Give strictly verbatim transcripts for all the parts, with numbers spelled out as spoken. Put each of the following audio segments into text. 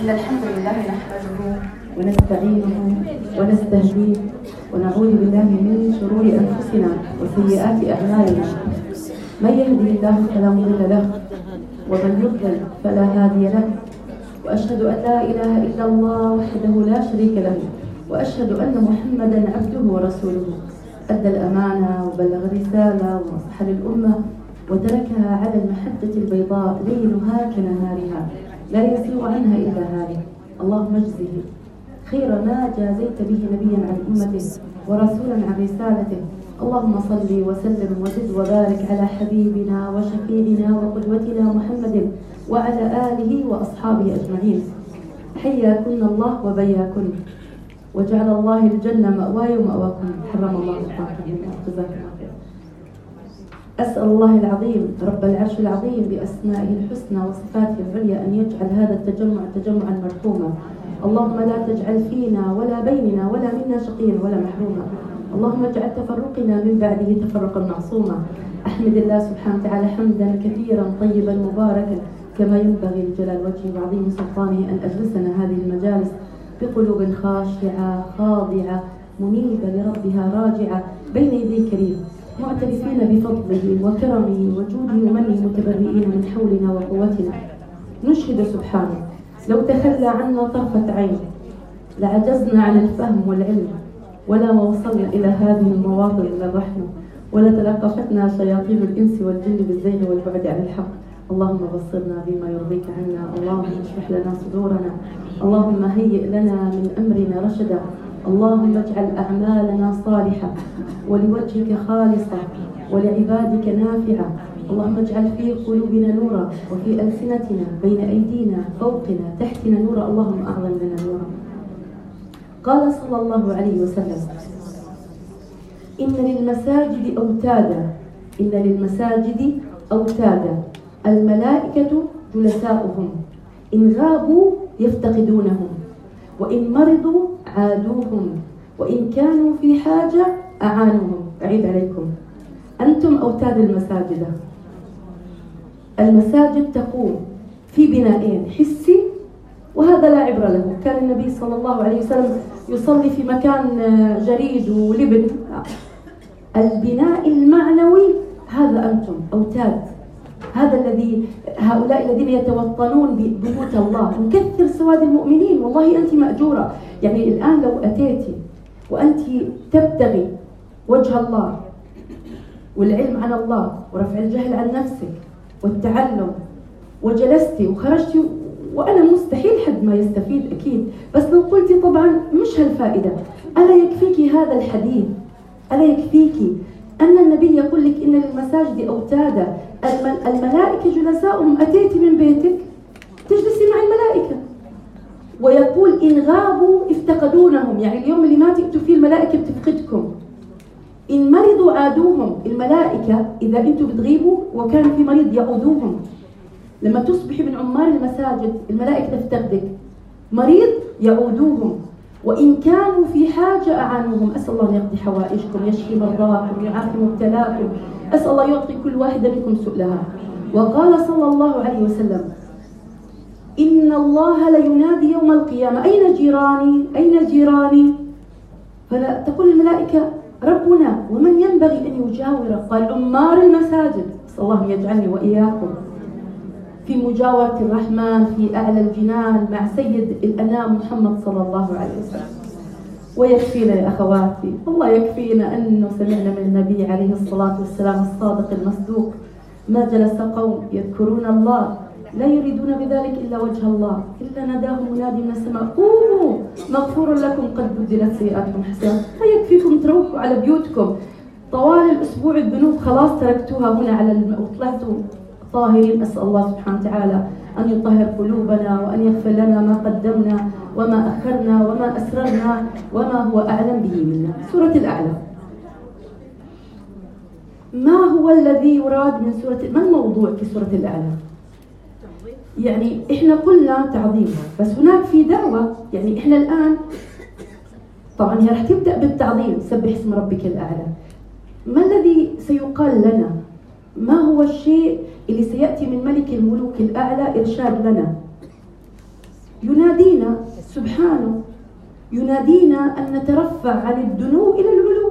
إن الحمد لله نحمده ونستعينه ونستهديه ونعوذ بالله من شرور أنفسنا وسيئات أعمالنا. من يهده الله فلا مضل له ومن يضلل فلا هادي له، وأشهد أن لا إله إلا الله وحده لا شريك له، وأشهد أن محمدا عبده ورسوله أدى الأمانة وبلغ الرسالة ونصح للأمة وتركها على المحجة البيضاء ليلها كنهارها لا يزيغ عنها إلا هالك. اللهم اجزه خير ما جازيت به نبيا عن أمته ورسولا عن رسالته. اللهم صل وسلم وزد وبارك على حبيبنا وشفيعنا وقدوتنا محمد وعلى آله وأصحابه أجمعين. حياكن الله وبياكن، وجعل الله الجنة مأواي ومأواكم، حرم الله الحاكم. جزاكم الله خير. أسأل الله العظيم رب العرش العظيم بأسمائه الحسنى وصفاته العليا أن يجعل هذا التجمع تجمعا مرحوما. اللهم لا تجعل فينا ولا بيننا ولا منا شقيا ولا محروما. اللهم اجعل تفرقنا من بعده تفرقا معصوما. أحمد الله سبحانه وتعالى حمدا كثيرا طيبا مباركا كما ينبغي لجلال وجهه وعظيم سلطانه أن أجلسنا هذه المجالس بقلوب خاشعة خاضعة منيبة لربها راجعة بين يدي كريم، معترفين بفضله وكرمه وجوده ومنه، متبرئين من حولنا وقوتنا. نشهد سبحانه لو تخلى عنا طرفة عين لعجزنا عن الفهم والعلم، ولا ما وصلنا إلى هذه المواطن إلا رحمة، ولا تلقفتنا شياطين الإنس والجن بالزيغ والبعد عن الحق. اللهم بصرنا بما يرضيك عنا، اللهم اشرح لنا صدورنا، اللهم هيئ لنا من أمرنا رشدا، اللهم اجعل أعمالنا صالحة ولوجهك خالصة ولعبادك نافعة. اللهم اجعل في قلوبنا نورا وفي ألسنتنا بين أيدينا فوقنا تحتنا نورا، اللهم أعظم لنا نورا. قال صلى الله عليه وسلم: إن للمساجد أوتادا، إن للمساجد أوتادا الملائكة جلساؤهم، إن غابوا يفتقدونهم، وإن مرضوا عادوهم، وإن كانوا في حاجة أعانوهم. أعيد عليكم: أنتم أوتاد المساجد. المساجد تقوم في بنائين، حسي وهذا لا عبر له. كان النبي صلى الله عليه وسلم يصلي في مكان جريد ولبن. البناء المعنوي هذا أنتم أوتاد، هذا الذي هؤلاء الذين يتوطنون ببيوت الله. نكثر سواد المؤمنين، والله أنت مأجورة. يعني الآن لو أتيتي وأنت تبتغي وجه الله والعلم عن الله ورفع الجهل عن نفسك والتعلم، وجلستي وخرجتي، وأنا مستحيل حد ما يستفيد أكيد، بس لو قلتي طبعا مش هالفائدة. ألا يكفيكي هذا الحديث؟ ألا يكفيكي أن النبي يقول لك إن للمساجد أوتادا الملائكة جلساؤهم؟ أتيتي من بيتك تجلسي مع الملائكة، ويقول إن غابوا افتقدونهم، يعني اليوم اللي ما تأتوا فيه الملائكة بتفقدكم. إن مرضوا عادوهم، الملائكة إذا أنتوا بتغيبوا وكان في مريض يعودوهم. لما تصبحي من عمار المساجد الملائكة تفتقدك، مريض يعودوهم، وإن كانوا في حاجة أعانوهم. أسأل الله أن يقضي حوائجكم، يشفي مرضاكم، يعافي مبتلاكم، أسأل الله يعطي كل واحدة منكم سؤلها. وقال صلى الله عليه وسلم: إن الله لينادي يوم القيامة: أين جيراني؟ أين جيراني؟ فلا تقول الملائكة: ربنا، ومن ينبغي أن يجاوره؟ قال: عمار المساجد. أسأل الله أن يجعلني وإياكم في مجاورة الرحمن في أعلى الجنان مع سيد الأنام محمد صلى الله عليه وسلم. ويكفينا يا أخواتي، الله يكفينا أنه سمعنا من النبي عليه الصلاة والسلام الصادق المصدوق: ما جلس قوم يذكرون الله لا يريدون بذلك إلا وجه الله إلا ناداهم منادي من السماء: قوموا مغفور لكم قد بدلت سيئاتكم حسنات. فيكفيكم تروحوا على بيوتكم طوال الأسبوع، الذنوب خلاص تركتوها هنا على الم... وطلعتوا طاهرين. أسأل الله سبحانه وتعالى أن يطهر قلوبنا وأن يغفر لنا ما قدمنا وما أخرنا وما أسررنا وما هو أعلم به منا. سورة الأعلى، ما هو الذي يراد من سورة؟ ما الموضوع في سورة الأعلى؟ يعني إحنا قلنا تعظيم، بس هناك في دعوة. يعني إحنا الآن طبعا هي رح تبدأ بالتعظيم، سبح اسم ربك الأعلى. ما الذي سيقال لنا؟ ما هو الشيء اللي سيأتي من ملك الملوك الأعلى إرشاد لنا؟ ينادينا سبحانه، ينادينا أن نترفع عن الدنو إلى العلو.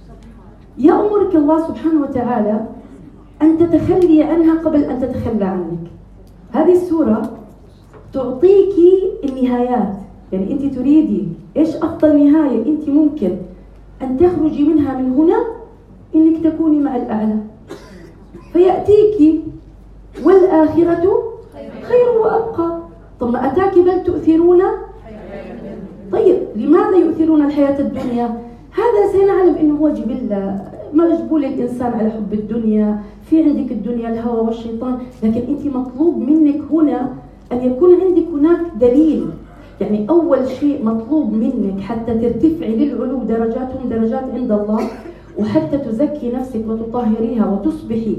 يأمرك الله سبحانه وتعالى أن تتخلي عنها قبل أن تتخلى عنك. هذه السورة تعطيك النهايات، يعني أنت تريدي إيش أفضل نهاية أنت ممكن أن تخرجي منها من هنا، إنك تكوني مع الأعلى. فيأتيك والآخرة خير وأبقى. طب ما أتاك بل تؤثرون. طيب لماذا يؤثرون الحياة الدنيا؟ هذا سنعلم إنه هو جبلة، مجبول الإنسان على حب الدنيا، في عندك الدنيا الهوى والشيطان، لكن أنت مطلوب منك هنا أن يكون عندك هناك دليل. يعني أول شيء مطلوب منك حتى ترتفعي للعلو، درجاتهم درجات عند الله، وحتى تزكي نفسك وتطهريها وتصبحي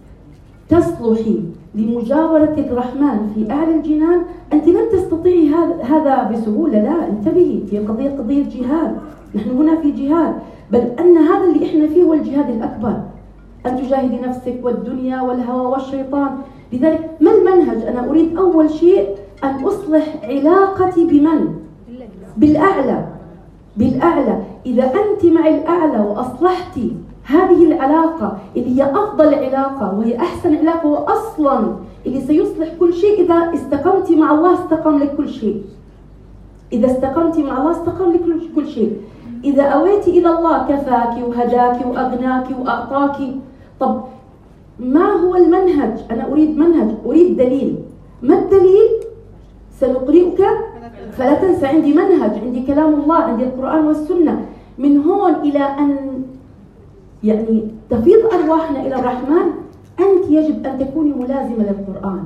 تصلحي لمجاورة الرحمن في أعلى الجنان. أنت لن تستطيعي هذا بسهولة، لا انتبهي، في قضية قضية جهاد، نحن هنا في جهاد، بل أن هذا اللي إحنا فيه هو الجهاد الأكبر، أن تجاهدي نفسك والدنيا والهوى والشيطان. لذلك ما المنهج؟ أنا أريد أول شيء أن أصلح علاقتي بمن؟ بالأعلى. بالأعلى. إذا أنت مع الأعلى وأصلحتي هذه العلاقة اللي هي أفضل علاقة وهي أحسن علاقة وأصلا اللي سيصلح كل شيء، إذا استقمت مع الله استقام لك كل شيء. إذا استقمت مع الله استقام لك كل شيء. إذا أويت إلى الله كفاك وهداك وأغناك وأعطاك. طب ما هو المنهج؟ أنا أريد منهج، أريد دليل. ما الدليل؟ سنقرئك فلا تنسى. عندي منهج، عندي كلام الله، عندي القرآن والسنة. من هون إلى أن يعني تفيض أرواحنا إلى الرحمن، أنت يجب أن تكوني ملازمة للقرآن.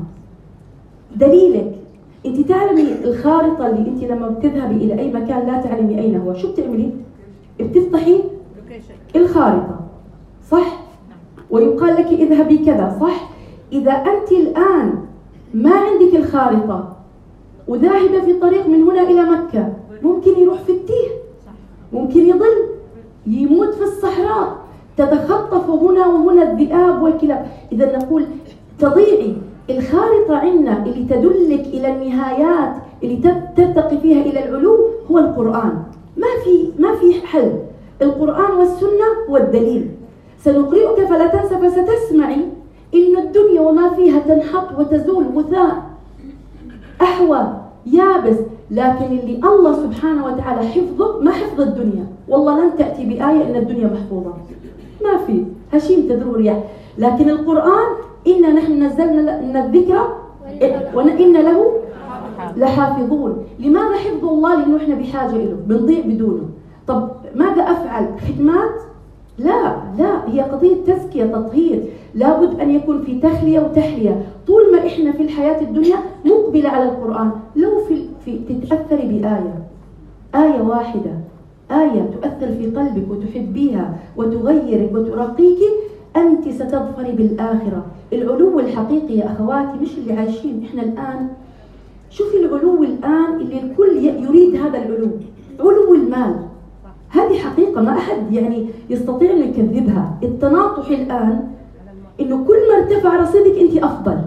دليلك، أنت تعلمي الخارطة اللي أنت لما بتذهبي إلى أي مكان لا تعلمي أين هو، شو بتعملي؟ بتفتحي الخارطة، صح؟ ويقال لك اذهبي كذا، صح؟ إذا أنت الآن ما عندك الخارطة وذاهبة في طريق من هنا إلى مكة، ممكن يروح في التيه، ممكن يضل، يموت في الصحراء، تتخطف هنا وهنا الذئاب والكلاب. إذا نقول تضيعي. الخارطة عندنا اللي تدلك إلى النهايات اللي ترتقي فيها إلى العلو هو القرآن. ما في ما في حل. القرآن والسنة هو الدليل. سنقرئك فلا تنسى، فستسمعي إن الدنيا وما فيها تنحط وتزول غثاء أحوى يابس، لكن اللي الله سبحانه وتعالى حفظه ما حفظ الدنيا. والله لن تأتي بآية إن الدنيا محفوظة، ما في، هشيم تدرو رياح. لكن القرآن إنا نحن نزلنا الذكر وإنا له لحافظون. لماذا حفظ الله؟ لأنه إحنا بحاجة إله، بنضيع بدونه. طب ماذا أفعل؟ خدمات؟ لا لا، هي قضية تزكية، تطهير. لابد أن يكون في تخلية وتحلية. طول ما إحنا في الحياة الدنيا مقبلة على القرآن، لو في, في تتأثري بآية آية واحدة، آية تؤثر في قلبك وتحبيها وتغيرك وترقيك، أنت ستظفري بالآخرة. العلو الحقيقي يا أخواتي مش اللي عايشين إحنا الآن. شوفي العلو الآن اللي الكل يريد هذا العلو، علو المال. هذه حقيقة ما أحد يعني يستطيع أن يكذبها. التناطح الآن إنه كل ما ارتفع رصيدك أنت أفضل.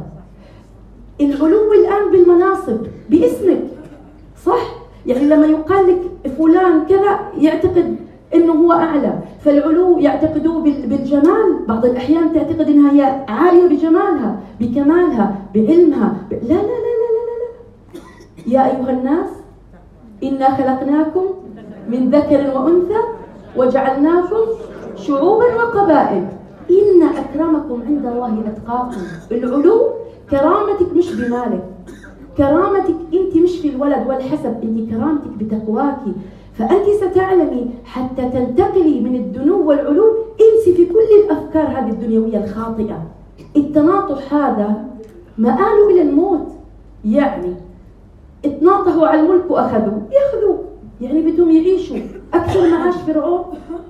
العلو الآن بالمناصب، باسمك، صح؟ يعني لما يقال لك فلان كذا يعتقد إنه هو أعلى. فالعلو يعتقدوه بالجمال، بعض الأحيان تعتقد إنها هي عالية بجمالها بكمالها بعلمها ب... لا لا لا لا لا لا. يا أيها الناس إنا خلقناكم من ذكر وأنثى وجعلناكم شعوبا وقبائل إن أكرمكم عند الله أتقاكم. العلو كرامتك مش بمالك، كرامتك أنت مش في الولد والحسب، أنت كرامتك بتقواك. فأنت ستعلمي حتى تنتقلي من الدنو والعلو، انسي في كل الأفكار هذه الدنيوية الخاطئة. التناطح هذا مآله إلى الموت. يعني اتناطحوا على الملك وأخذوا، يأخذوا، يعني بدهم يعيشوا أكثر معاش فرعون،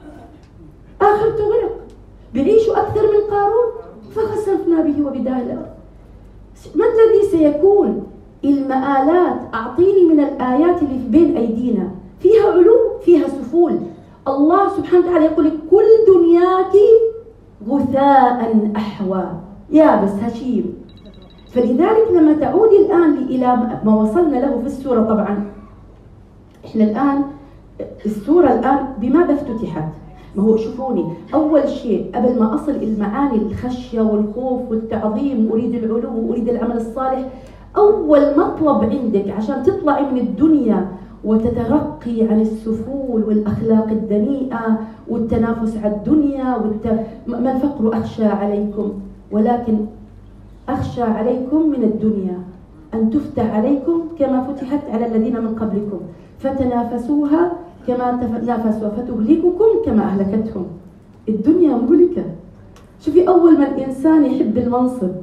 آخرته غرق، بيعيشوا أكثر من قارون فخسفنا به وبداره الأرض. ما الذي سيكون؟ المآلات. أعطيني من الآيات اللي في بين أيدينا فيها علو، فيها سفول. الله سبحانه وتعالى يقول لك كل دنياك غثاء أحوى، يابس هشيم. فلذلك لما تعودي الآن إلى ما وصلنا له في السورة، طبعا إحنا الآن السورة الآن بماذا افتتحت؟ ما هو شوفوني، أول شيء قبل ما أصل المعاني الخشية والخوف والتعظيم، أريد العلو وأريد العمل الصالح، أول مطلب عندك عشان تطلعي من الدنيا وتترقي عن السفول والأخلاق الدنيئة والتنافس على الدنيا والت... ما الفقر أخشى عليكم، ولكن أخشى عليكم من الدنيا أن تفتح عليكم كما فتحت على الذين من قبلكم فتنافسوها كما تنافسوا فتهلككم كما أهلكتهم. الدنيا مهلكة. شوفي، أول ما الإنسان يحب المنصب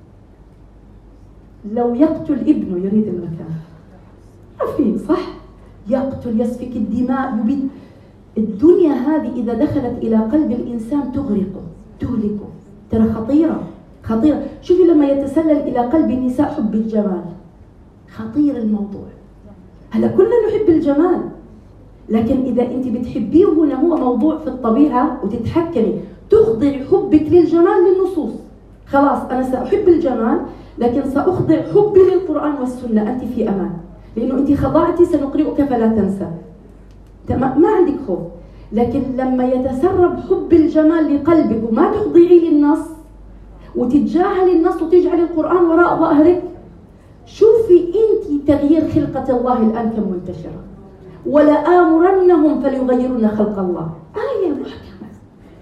لو يقتل ابنه يريد المكان، ما في صح؟ يقتل، يسفك الدماء، يبيد. الدنيا هذه إذا دخلت إلى قلب الإنسان تغرقه تهلكه. ترى خطيرة خطيرة. شوفي لما يتسلل إلى قلب النساء حب الجمال، خطير الموضوع. هلا كلنا نحب الجمال، لكن إذا أنت بتحبيه هنا هو موضوع في الطبيعة وتتحكمي، تخضع حبك للجمال للنصوص. خلاص أنا سأحب الجمال لكن سأخضع حبي للقرآن والسنة، أنت في أمان، لأنه أنت خضعتي سنقرئك فلا تنسى، ما عندك خوف. لكن لما يتسرب حب الجمال لقلبك وما تخضعي للنص وتتجاهلي النص وتجعلي القرآن وراء ظهرك، شوفي أنت تغيير خلقة الله الآن كم منتشرة. ولآمرنهم فليغيرن خلق الله، آية محكمة.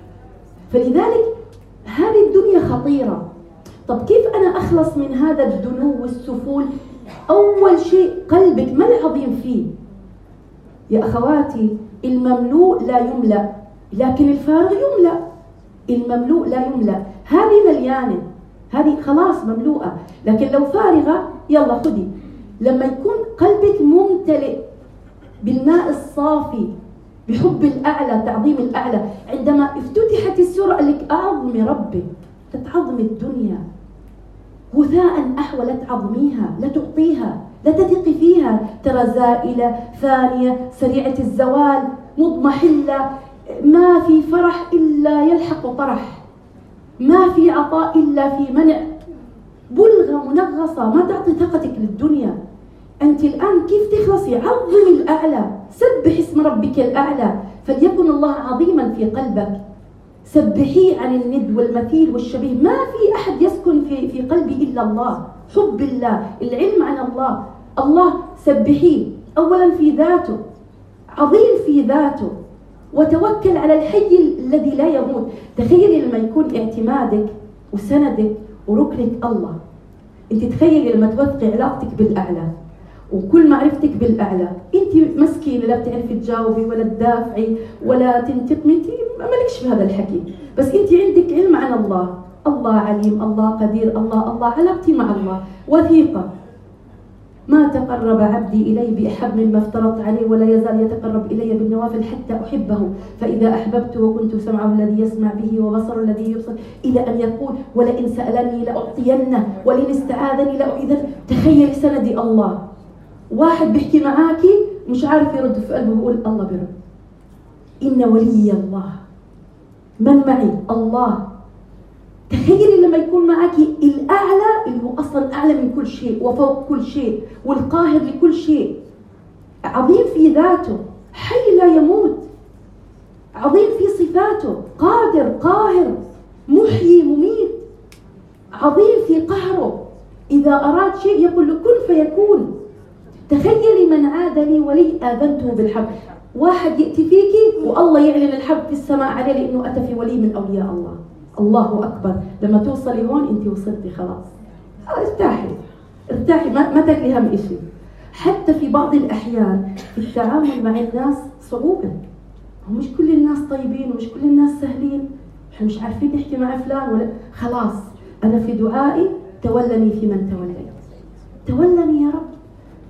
فلذلك هذه الدنيا خطيرة. طب كيف أنا أخلص من هذا الدنو والسفول؟ أول شيء قلبك، ما العظيم فيه؟ يا أخواتي، المملوء لا يملأ لكن الفارغ يملأ. المملوء لا يملأ، هذه مليانة، هذه خلاص مملوءة، لكن لو فارغة يلا خدي. لما يكون قلبك ممتلئ بالماء الصافي بحب الأعلى، تعظيم الأعلى، عندما افتتحت السورة قال لك أعظمي ربك، تتعظمي الدنيا غثاء أحوى، لا تعظميها، لا تعطيها، لا تثقي فيها. ترى زائلة فانية سريعة الزوال مضمحلة، ما في فرح إلا يلحق طرح، ما في عطاء إلا في منع، بلغة منغصة، ما تعطي ثقتك للدنيا. أنت الآن كيف تخلصي؟ عظمي الأعلى، سبح اسم ربك الأعلى، فليكن الله عظيما في قلبك. سبحيه عن الند والمثيل والشبيه، ما في أحد يسكن في في قلبي إلا الله، حب الله، العلم عن الله. الله سبحيه أولا في ذاته، عظيم في ذاته، وتوكل على الحي الذي لا يموت. تخيلي لما يكون اعتمادك وسندك وركنك الله. انت تخيلي لما توثقي علاقتك بالأعلى وكل معرفتك بالأعلى، انت مسكينة لا بتعرفي تجاوبي ولا تدافعي ولا تنتقمي، انت مالكش في هذا الحكي، بس انت عندك علم عن الله، الله عليم، الله قدير، الله الله علاقتي مع الله وثيقة. ما تقرب عبدي إلي بأحب مما افترضت عليه ولا يزال يتقرب إلي بالنوافل حتى أحبه، فإذا أحببته كنت سمعه الذي يسمع به وبصره الذي يبصر، إلى أن يقول ولئن سألني لأعطينه ولئن استعاذني لأعيذنه. تخيلي سندي الله. واحد بيحكي معاكي مش عارف يرد في قلبه، بيقول الله بيرد. إن ولي الله، من معي؟ الله. تخيلي لما يكون معاكي الأعلى اللي هو أصلا أعلى من كل شيء وفوق كل شيء والقاهر لكل شيء، عظيم في ذاته، حي لا يموت، عظيم في صفاته، قادر قاهر محيي مميت، عظيم في قهره، إذا أراد شيء يقول له كن فيكون. تخيلي من عاد لي ولي آذنته بالحرب. واحد يأتي فيكي والله يعلن الحرب في السماء عليه لأنه أتى في ولي من أولياء الله. الله أكبر. لما توصلي هون أنت وصلتي خلاص، ارتاحي ارتاحي، ما, ما تاكلي هم إشي. حتى في بعض الأحيان في التعامل مع الناس صعوبة، ومش كل الناس طيبين ومش كل الناس سهلين، احنا مش عارفين نحكي مع فلان ولا. خلاص أنا في دعائي تولني في من توليت، تولني يا رب،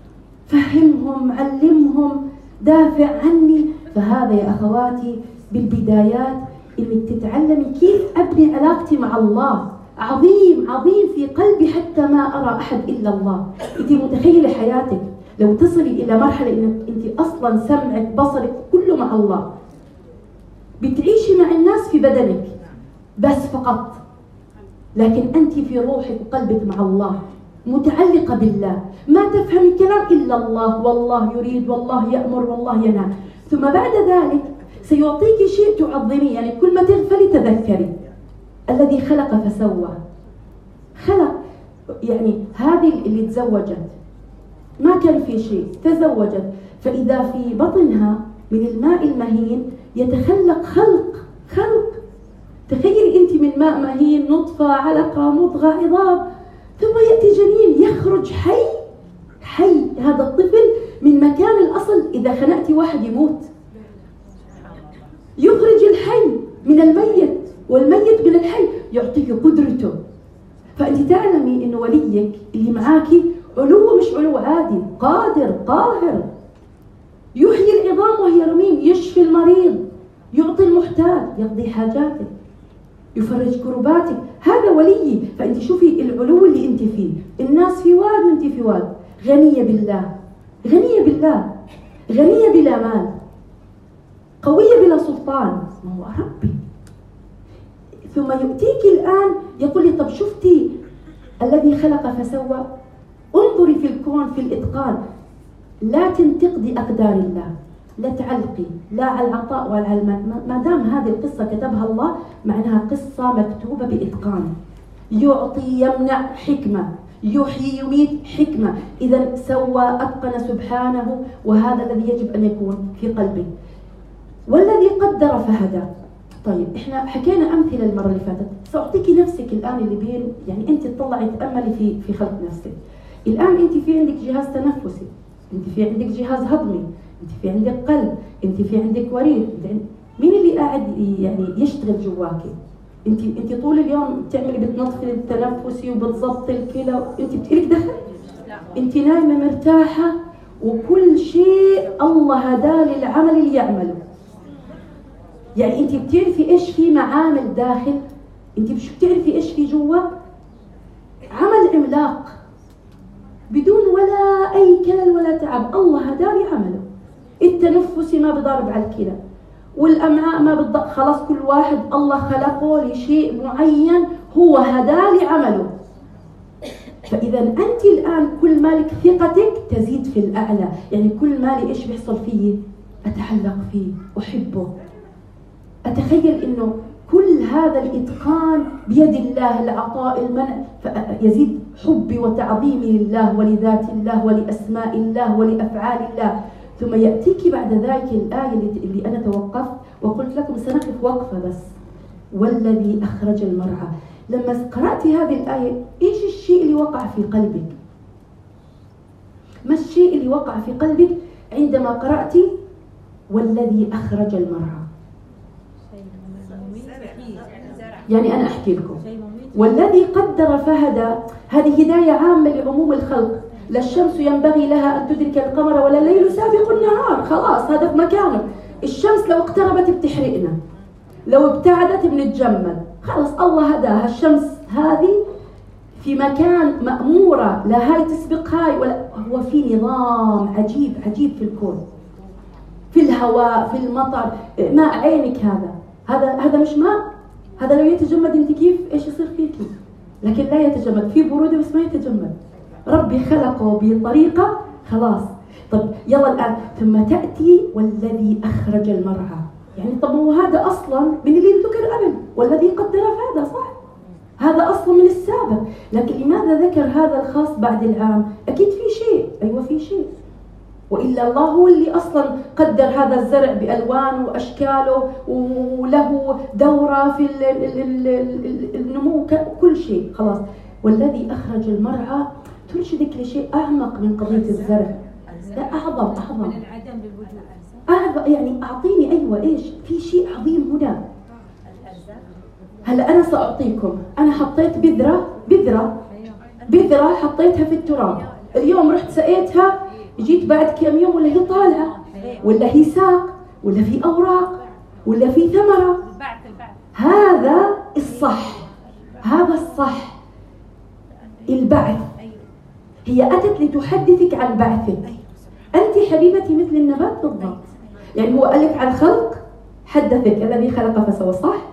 فهمهم، علمهم، دافع عني. فهذا يا أخواتي بالبدايات إنك تتعلمي كيف أبني علاقتي مع الله. عظيم عظيم في قلبي حتى ما أرى أحد إلا الله. أنت متخيلة حياتك لو تصلي إلى مرحلة إنك أنت أصلا سمعك بصرك كله مع الله، بتعيشي مع الناس في بدنك بس فقط، لكن أنت في روحك وقلبك مع الله، متعلقة بالله، ما تفهم الكلام إلا الله، والله يريد والله يأمر والله ينهى. ثم بعد ذلك سيعطيك شيء تعظميه، يعني كل ما تغفلي تذكري الذي خلق فسوى. خلق يعني هذه اللي تزوجت ما كان في شيء، تزوجت، فإذا في بطنها من الماء المهين يتخلق خلق خلق. تخيلي أنت من ماء مهين، نطفة، علقة، مضغة، عظام، ثم يأتي جنين يخرج حي حي. هذا الطفل من مكان الأصل إذا خنقتي واحد يموت، يخرج الحي من الميت والميت من الحي، يعطيك قدرته. فأنت تعلمي إنه وليك اللي معاكي علو مش علو عادي، قادر قاهر، يحيي العظام وهي رميم، يشفي المريض، يعطي المحتاج، يقضي حاجاتك، يفرج كرباتك. هذا ولي. فأنت شوفي العلو اللي أنت فيه، الناس في واد وأنت في واد. غنية بالله، غنية بالله، غنية بلا مال، قوية بلا سلطان، ما هو ربي. ثم يؤتيك الآن يقول لي طب شفتي الذي خلق فسوى؟ انظري في الكون في الإتقان، لا تنتقدي أقدار الله، لا تعلقي لا على العطاء ولا على المال. ما دام هذه القصة كتبها الله معناها قصة مكتوبة بإتقان. يعطي يمنع حكمة، يحيي يميت حكمة. إذا سوى أتقن سبحانه، وهذا الذي يجب أن يكون في قلبك. والذي قدر فهدى. طيب احنا حكينا أمثلة المرة اللي فاتت، سأعطيكي نفسك الآن اللي بين، يعني أنت تطلعي تأملي في في خلق نفسك. الآن أنت في عندك جهاز تنفسي، أنت في عندك جهاز هضمي، أنت في عندك قلب، أنت في عندك وريد. مين اللي قاعد يعني يشتغل جواكي؟ أنت أنت طول اليوم بتعملي بتنظفي التنفسي وبتضبطي الكلى، أنت بتقلك دخل؟ أنت نايمة مرتاحة، وكل شيء الله هداه للعمل اللي يعمله. يعني أنت بتعرفي إيش في معامل داخل، أنت مش بتعرفي إيش في جوا. عمل عملاق بدون ولا أي كلل ولا تعب، الله هداه لعمله. التنفسي ما بضارب على الكلى، والأمعاء ما بتض... خلاص كل واحد الله خلقه لشيء معين، هو هداه لعمله. فإذا أنت الآن كل مالك ثقتك تزيد في الأعلى، يعني كل مالي إيش بيحصل فيه؟ أتعلق فيه، أحبه، أتخيل إنه كل هذا الإتقان بيد الله، العطاء المنع، فيزيد حبي وتعظيمي لله ولذات الله ولأسماء الله ولأفعال الله. ثم يأتيك بعد ذلك الآية اللي أنا توقفت وقلت لكم سنقف وقفة بس، والذي أخرج المرعى. لما قرأت هذه الآية إيش الشيء اللي وقع في قلبك؟ ما الشيء اللي وقع في قلبك عندما قرأت والذي أخرج المرعى؟ يعني أنا أحكي لكم، والذي قدر فهدى هذه هداية عامة لعموم الخلق. لا الشمس ينبغي لها أن تدرك القمر ولا الليل سابق النهار، خلاص هذا في مكانه. الشمس لو اقتربت بتحرقنا، لو ابتعدت بنتجمد، خلاص الله هداها. الشمس هذه في مكان مأمورة، لا هاي تسبق هاي ولا، هو في نظام عجيب عجيب في الكون، في الهواء، في المطر. ماء عينك هذا هذا هذا مش ماء، هذا لو يتجمد انت كيف ايش يصير فيكي؟ لكن لا يتجمد، في برودة بس ما يتجمد. ربي خلقه بطريقة خلاص. طب يلا الآن، ثم تأتي والذي أخرج المرعى. يعني طب هو هذا أصلا من اللي ذكر قبل، والذي قدر فهذا، صح؟ هذا أصلا من السابق، لكن لماذا ذكر هذا الخاص بعد العام؟ أكيد في شيء، أيوة في شيء، وإلا الله هو اللي أصلا قدر هذا الزرع بألوانه وأشكاله، وله دورة في النمو، كل شيء خلاص. والذي أخرج المرعى ترشدك لشيء أعمق من قضية الزرع، لا أعظم أعظم من العدم للوجود، أعظم. يعني أعطيني أيوة إيش في شيء عظيم هنا. هلا أنا سأعطيكم، أنا حطيت بذرة بذرة بذرة حطيتها في التراب، اليوم رحت سقيتها، جيت بعد كم يوم ولا هي طالعة، ولا هي ساق، ولا في أوراق، ولا في ثمرة. هذا الصح، هذا الصح، البعث. هي أتت لتحدثك عن بعثك. أنت حبيبتي مثل النبات بالضبط. يعني هو قال لك عن خلق، حدثك الذي خلق فسوى، صح؟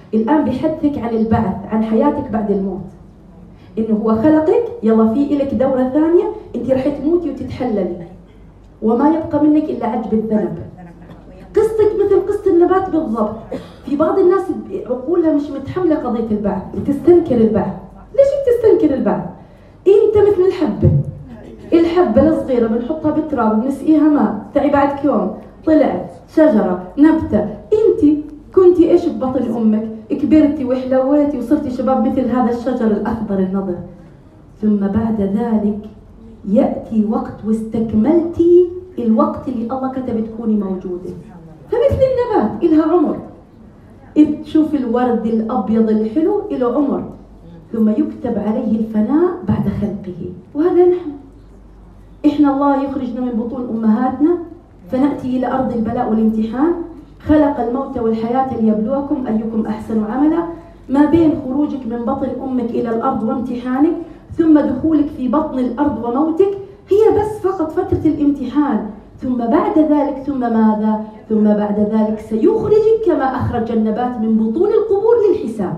الآن بيحدثك عن البعث، عن حياتك بعد الموت، إنه هو خلقك، يلا في إلك دورة ثانية، أنت رح تموتي وتتحللي وما يبقى منك إلا عجب الذنب. قصتك مثل قصة النبات بالضبط. في بعض الناس عقولها مش متحملة قضية البعث، بتستنكر البعث. ليش بتستنكر البعث؟ أنت مثل الحبة، الحبة الصغيرة بنحطها بالتراب بنسقيها ماء، تعي بعد يوم طلعت شجرة نبتة. أنت كنتي إيش ببطن أمك؟ كبرتي وحلويتي وصرتي شباب مثل هذا الشجر الأخضر النضر. ثم بعد ذلك يأتي وقت واستكملتي الوقت اللي الله كتب تكوني موجودة. فمثل النبات إلها عمر، تشوف الورد الأبيض الحلو إله عمر، ثم يكتب عليه الفناء بعد خلقه. وهذا نحن، إحنا الله يخرجنا من بطون أمهاتنا فنأتي إلى أرض البلاء والامتحان. خلق الموت والحياة ليبلوكم أيكم أحسن عملا. ما بين خروجك من بطن أمك إلى الأرض وامتحانك ثم دخولك في بطن الأرض وموتك هي بس فقط فترة الامتحان. ثم بعد ذلك ثم ماذا؟ ثم بعد ذلك سيخرجك كما أخرج النبات من بطون القبور للحساب.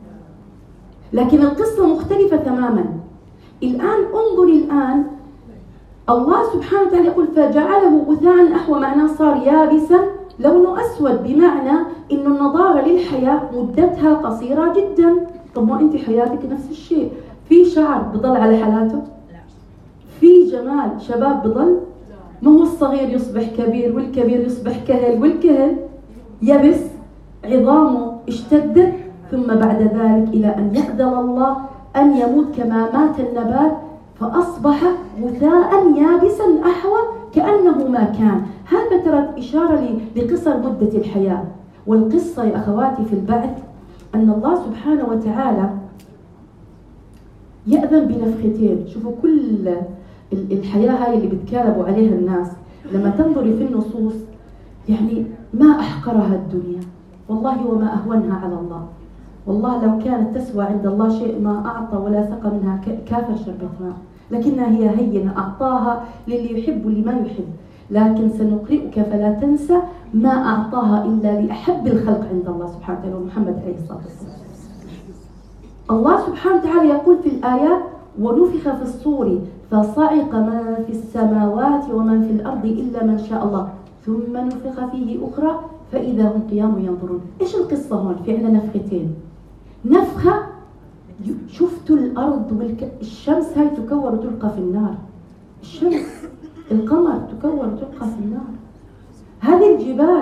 لكن القصة مختلفة تماما. الآن انظري الآن، الله سبحانه وتعالى يقول فجعله غثاء أحوى، معناه صار يابسا لونه أسود، بمعنى إنه النضارة للحياة مدتها قصيرة جدا. طب ما أنت حياتك نفس الشيء، في شعر بضل على حالاته؟ في جمال شباب بضل؟ ما هو الصغير يصبح كبير والكبير يصبح كهل والكهل يبس، عظامه اشتدت، ثم بعد ذلك إلى أن يقدر الله أن يموت كما مات النبات فأصبح غثاء يابسا أحوى كأنه ما كان. هذا ترى إشارة لقصر مدة الحياة. والقصة يا أخواتي في البعث أن الله سبحانه وتعالى يأذن بنفختين. شوفوا كل الحياة هاي اللي بتكالبوا عليها الناس، لما تنظري في النصوص يعني ما أحقرها الدنيا والله وما أهونها على الله. والله لو كانت تسوى عند الله شيء ما أعطى ولا سقى منها كافر شربة ماء، لكنها هي هينة، أعطاها للي يحب واللي ما يحب. لكن سنقرئك فلا تنسى ما أعطاها إلا لأحب الخلق عند الله سبحانه وتعالى ومحمد عليه الصلاة والسلام. الله سبحانه وتعالى يقول في الآيات ونفخ في الصور فصعق من في السماوات ومن في الأرض إلا من شاء الله ثم نفخ فيه أخرى فإذا هم قيام ينظرون. إيش القصة هون؟ في عندنا نفختين. نفخة شفتوا الأرض والشمس هاي تكور وتلقى في النار، الشمس القمر تكور وتلقى في النار، هذه الجبال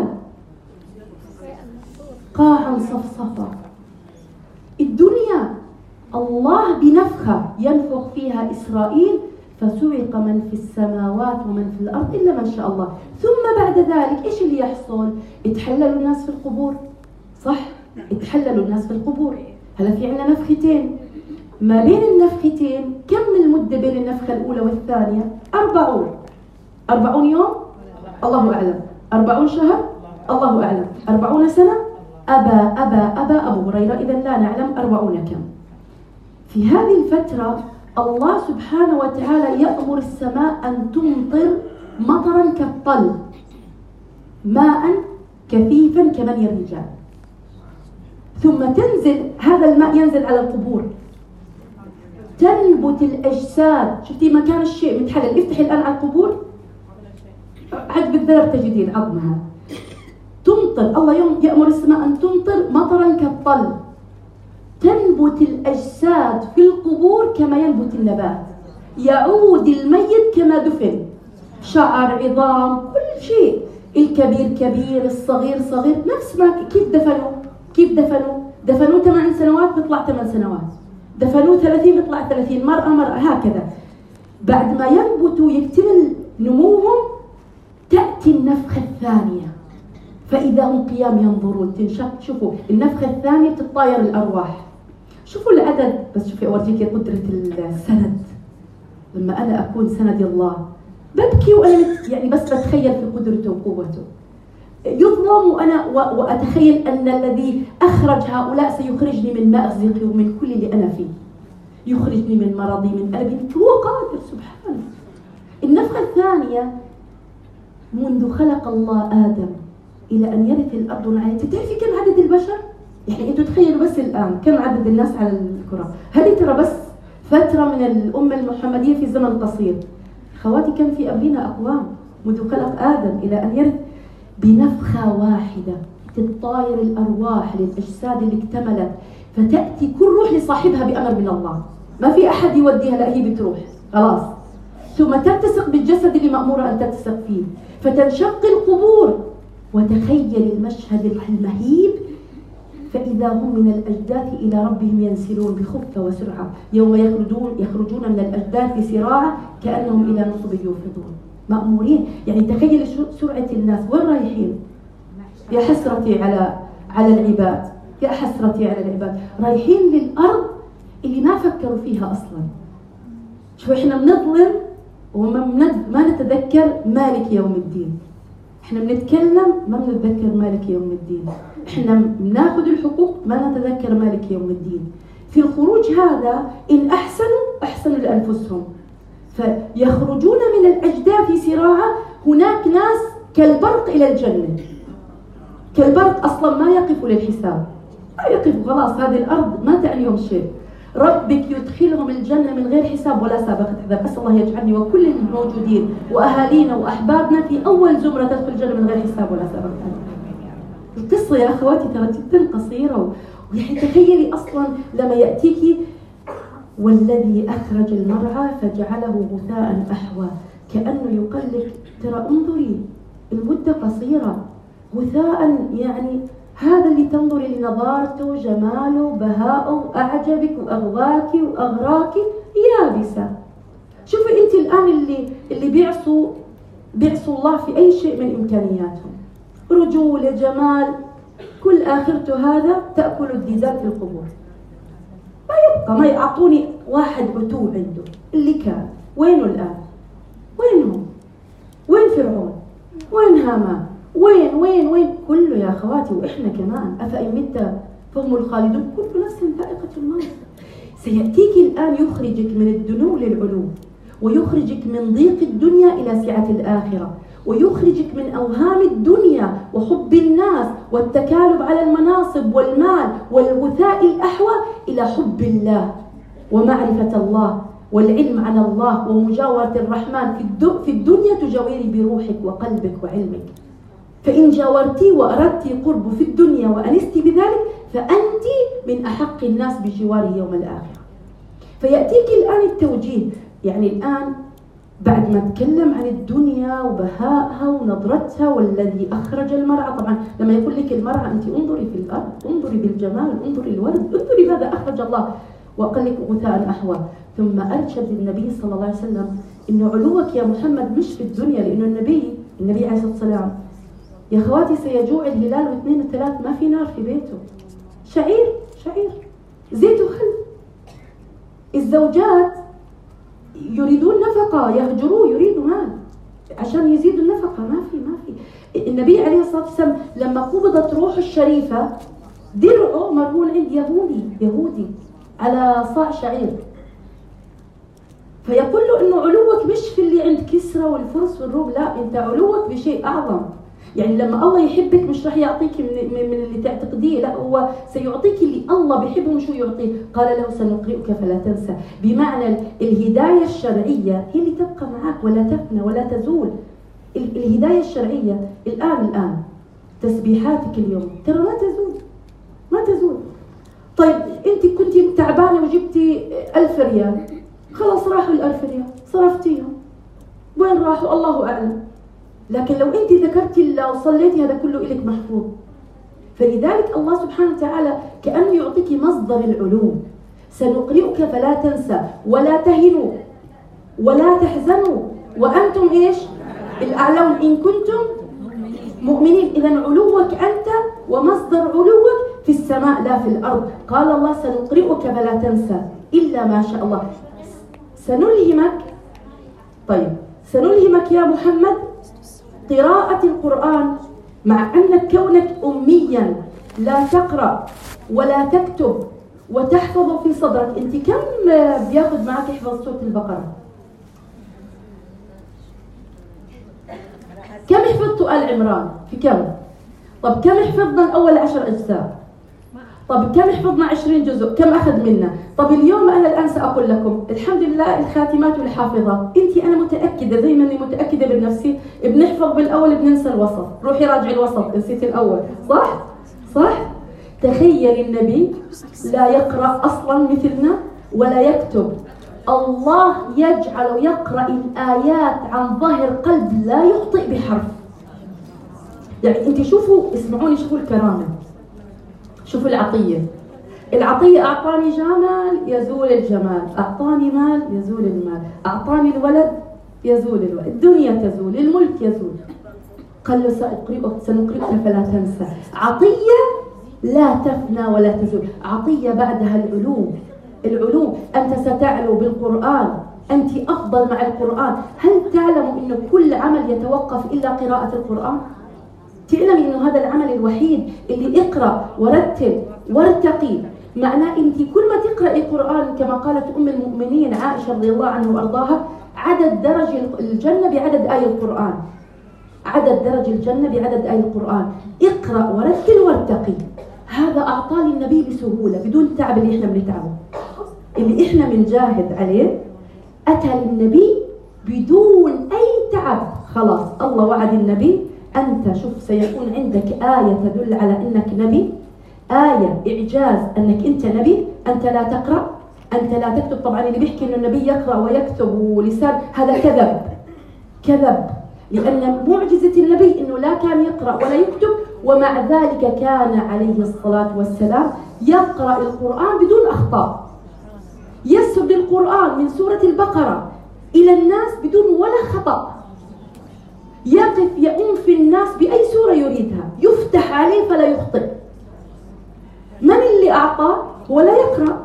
قاعا صفصفا. الدنيا الله بنفخة ينفخ فيها إسرائيل فسوق من في السماوات ومن في الأرض إلا من شاء الله. ثم بعد ذلك إيش اللي يحصل؟ يتحللوا الناس في القبور، صح؟ يتحللوا الناس في القبور. هلا في عندنا نفختين، ما بين النفختين كم المدة بين النفخة الأولى والثانية؟ أربعون أربعون يوم الله أعلم، أربعون شهر الله أعلم، أربعون سنة أبا أبا أبا أبو هريرة إذا لا نعلم أربعون كم. في هذه الفترة الله سبحانه وتعالى يأمر السماء أن تمطر مطرا كالطل، ماء كثيفا كمني الرجال، ثم تنزل هذا الماء ينزل على القبور، تنبت الأجساد. شفتي مكان الشيء متحلل، افتحي الآن على القبور عجب الذرب تجدين عظمها تمطر. الله يوم يأمر السماء أن تمطر مطرا كالطل، تنبت الأجساد في القبور كما ينبت النبات، يعود الميت كما دفن، شعر عظام كل شيء، الكبير كبير الصغير صغير، نفس ما كيف دفنوا كيف دفنوا دفنوه ثمان سنوات بيطلع ثمان سنوات، دفنوه ثلاثين بيطلع ثلاثين، مرأة مرأة هكذا. بعد ما ينبتوا يكتمل نموهم تأتي النفخة الثانية فإذا هم قيام ينظرون، تنشق. شوفوا النفخة الثانية بتطاير الأرواح. شوفوا العدد، بس شوفي أورجيكي قدرة السند. لما أنا أكون سند الله ببكي وأنا يعني بس بتخيل في قدرته وقوته. يظلم وأنا وأتخيل أن الذي أخرج هؤلاء سيخرجني من مأزقي ومن كل اللي أنا فيه، يخرجني من مرضي من ألمي، هو قادر سبحانه. النفخة الثانية منذ خلق الله آدم إلى أن يرث الأرض عليه. تعرفي كم عدد البشر؟ يعني انتوا تخيلوا بس الآن كم عدد الناس على الكرة، هذه ترى بس فترة من الأمة المحمدية في زمن قصير. خواتي كم في أمرنا أقوام منذ خلق آدم إلى أن يرث، بنفخة واحدة تتطاير الأرواح للأجساد اللي اكتملت، فتأتي كل روح لصاحبها بأمر من الله، ما في أحد يوديها، لا هي بتروح خلاص، ثم تلتصق بالجسد اللي مأمورة أن تلتصق فيه، فتنشق القبور. وتخيل المشهد المهيب، فإذا هم من الأجداث إلى ربهم ينسلون بخفة وسرعة، يوم يخرجون يخرجون من الأجداث سراعا كأنهم إلى نصب يوفضون، مأمورين. يعني تخيل سرعة الناس، وين رايحين؟ يا حسرتي على على العباد، يا حسرتي على العباد، رايحين للأرض اللي ما فكروا فيها أصلا. شو إحنا بنظلم وما ما نتذكر مالك يوم الدين، إحنا بنتكلم ما بنتذكر مالك يوم الدين، إحنا بناخذ الحقوق ما نتذكر مالك يوم الدين. في الخروج هذا إن أحسنوا أحسنوا لأنفسهم، فيخرجون من الأجداث سراعا. هناك ناس كالبرق إلى الجنة، كالبرق أصلا ما يقفوا للحساب، ما يقفوا خلاص، هذه الأرض ما تعنيهم شيء. ربك يدخلهم الجنة من غير حساب ولا سابقة عذاب. أسأل الله يجعلني وكل الموجودين وأهالينا وأحبابنا في أول زمرة تدخل الجنة من غير حساب ولا سابقة عذاب. القصة يا أخواتي ترى جدا قصيرة، ويعني تخيلي أصلا لما يأتيكي والذي أخرج المرعى فجعله غثاء أحوى، كأنه يقلك ترى انظري المدة قصيرة، غثاء يعني هذا اللي تنظري لنضارته جماله بهاءه أعجبك وأغواك وأغراك يابسة. شوفي أنت الآن اللي اللي بيعصوا بيعصوا الله في أي شيء من إمكانياتهم، رجولة جمال، كل آخرته هذا تأكل الديدان في القبور، ما يبقى. ما يعطوني واحد عتوب عنده اللي كان، وينه الآن؟ وينهم؟ وين فرعون؟ وين هامان؟ وين وين وين كله يا أخواتي. وإحنا كمان أفإن مت فهم الخالدون، كل نفس ذائقة الموت. سيأتيك الآن يخرجك من الدنو للعلو، ويخرجك من ضيق الدنيا إلى سعة الآخرة، ويخرجك من أوهام الدنيا وحب الناس والتكالب على المناصب والمال والغثاء الأحوى إلى حب الله ومعرفة الله والعلم عن الله ومجاورة الرحمن. في الدنيا تجاوري بروحك وقلبك وعلمك، فإن جاورتي وأردت قرب في الدنيا وأنست بذلك فأنت من أحق الناس بجواره يوم الآخرة. فيأتيك الآن التوجيه، يعني الآن بعد ما تكلم عن الدنيا وبهائها ونظرتها والذي أخرج المرعى. طبعا لما يقول لك المرعى أنت انظري في الأرض، انظري بالجمال، انظري الورد، انظري ماذا أخرج الله، وقال لك غثاء أحوى. ثم أرشد النبي صلى الله عليه وسلم إنه علوك يا محمد مش في الدنيا، لأنه النبي النبي عليه الصلاة والسلام يا خواتي سيجوع الهلال واثنين وثلاث ما في نار في بيته، شعير شعير زيت وخل. الزوجات يريدون نفقة، يهجروا يريدوا مال عشان يزيدوا النفقة، ما في ما في. النبي عليه الصلاة والسلام لما قبضت روحه الشريفة درعه مرهون عند يهودي يهودي على صاع شعير، فيقول له إنه علوك مش في اللي عند كسرى والفرس والروم، لا أنت علوك بشيء أعظم. يعني لما الله يحبك مش راح يعطيك من, من اللي تعتقديه، لا هو سيعطيك اللي الله بيحبه. مش هو يعطيه؟ قال له سنقرئك فلا تنسى، بمعنى الهداية الشرعية هي اللي تبقى معك ولا تفنى ولا تزول. الهداية الشرعية الآن الآن تسبيحاتك اليوم ترى ما تزول ما تزول. طيب أنت كنت تعبانة وجبتي ألف ريال، خلاص راحوا الألف ريال صرفتيهم، وين راحوا الله أعلم. لكن لو أنت ذكرتي الله وصليتي هذا كله إليك محفوظ. فلذلك الله سبحانه وتعالى كأنه يعطيك مصدر العلوم. سنقرئك فلا تنسى ولا تهنوا ولا تحزنوا وأنتم إيش؟ الأعلون إن كنتم مؤمنين. إذا علوك أنت ومصدر علوك في السماء لا في الأرض. قال الله سنقرئك فلا تنسى إلا ما شاء الله. سنلهمك، طيب سنلهمك يا محمد قراءة القرآن، مع أنك كونك أميا لا تقرأ ولا تكتب وتحفظ في صدرك. أنت كم بياخذ معك يحفظ سورة البقرة؟ كم حفظت آل عمران؟ في كم؟ طب كم حفظنا الأول عشر أجزاء؟ طب كم حفظنا عشرين جزء؟ كم أخذ منا؟ طب اليوم أنا الآن سأقول لكم الحمد لله الخاتمات والحافظات. أنت أنا متأكدة زي ما أني متأكدة بنفسي، بنحفظ بالأول بننسى الوسط، روحي راجعي الوسط نسيت الأول، صح؟ صح؟ تخيل النبي لا يقرأ أصلا مثلنا ولا يكتب، الله يجعل يقرأ الآيات عن ظهر قلب لا يخطئ بحرف. يعني أنت شوفوا، اسمعوني، شوفوا الكرامة، شوفوا العطية. العطية أعطاني جمال يزول الجمال، أعطاني مال يزول المال، أعطاني الولد يزول الولد، الدنيا تزول، الملك يزول. قال له سأقرئك سنقرئك فلا تنسى. عطية لا تفنى ولا تزول، عطية بعدها العلوم. العلوم، أنت ستعلو بالقرآن، أنت أفضل مع القرآن. هل تعلم أن كل عمل يتوقف إلا قراءة القرآن؟ تعلمي أنه هذا العمل الوحيد اللي اقرأ ورتل وارتقي. معناه أنت كل ما تقرأي القرآن كما قالت أم المؤمنين عائشة رضي الله عنها وأرضاها، عدد درج الجنة بعدد آي القرآن، عدد درج الجنة بعدد آي القرآن. اقرأ ورتل وارتقي. هذا أعطاني النبي بسهولة بدون التعب اللي إحنا بنتعبه، اللي إحنا بنجاهد عليه. أتى للنبي بدون أي تعب. خلاص الله وعد النبي، أنت شوف سيكون عندك آية تدل على أنك نبي، آية إعجاز أنك أنت نبي. أنت لا تقرأ، أنت لا تكتب. طبعا اللي بيحكي أنه النبي يقرأ ويكتب ولسان، هذا كذب كذب، لأن معجزة النبي أنه لا كان يقرأ ولا يكتب، ومع ذلك كان عليه الصلاة والسلام يقرأ القرآن بدون أخطاء، يسرد القرآن من سورة البقرة إلى الناس بدون ولا خطأ، يقف يؤم في الناس بأي سورة يريدها، يفتح عليه فلا يخطئ. من اللي أعطاه؟ ولا يقرأ،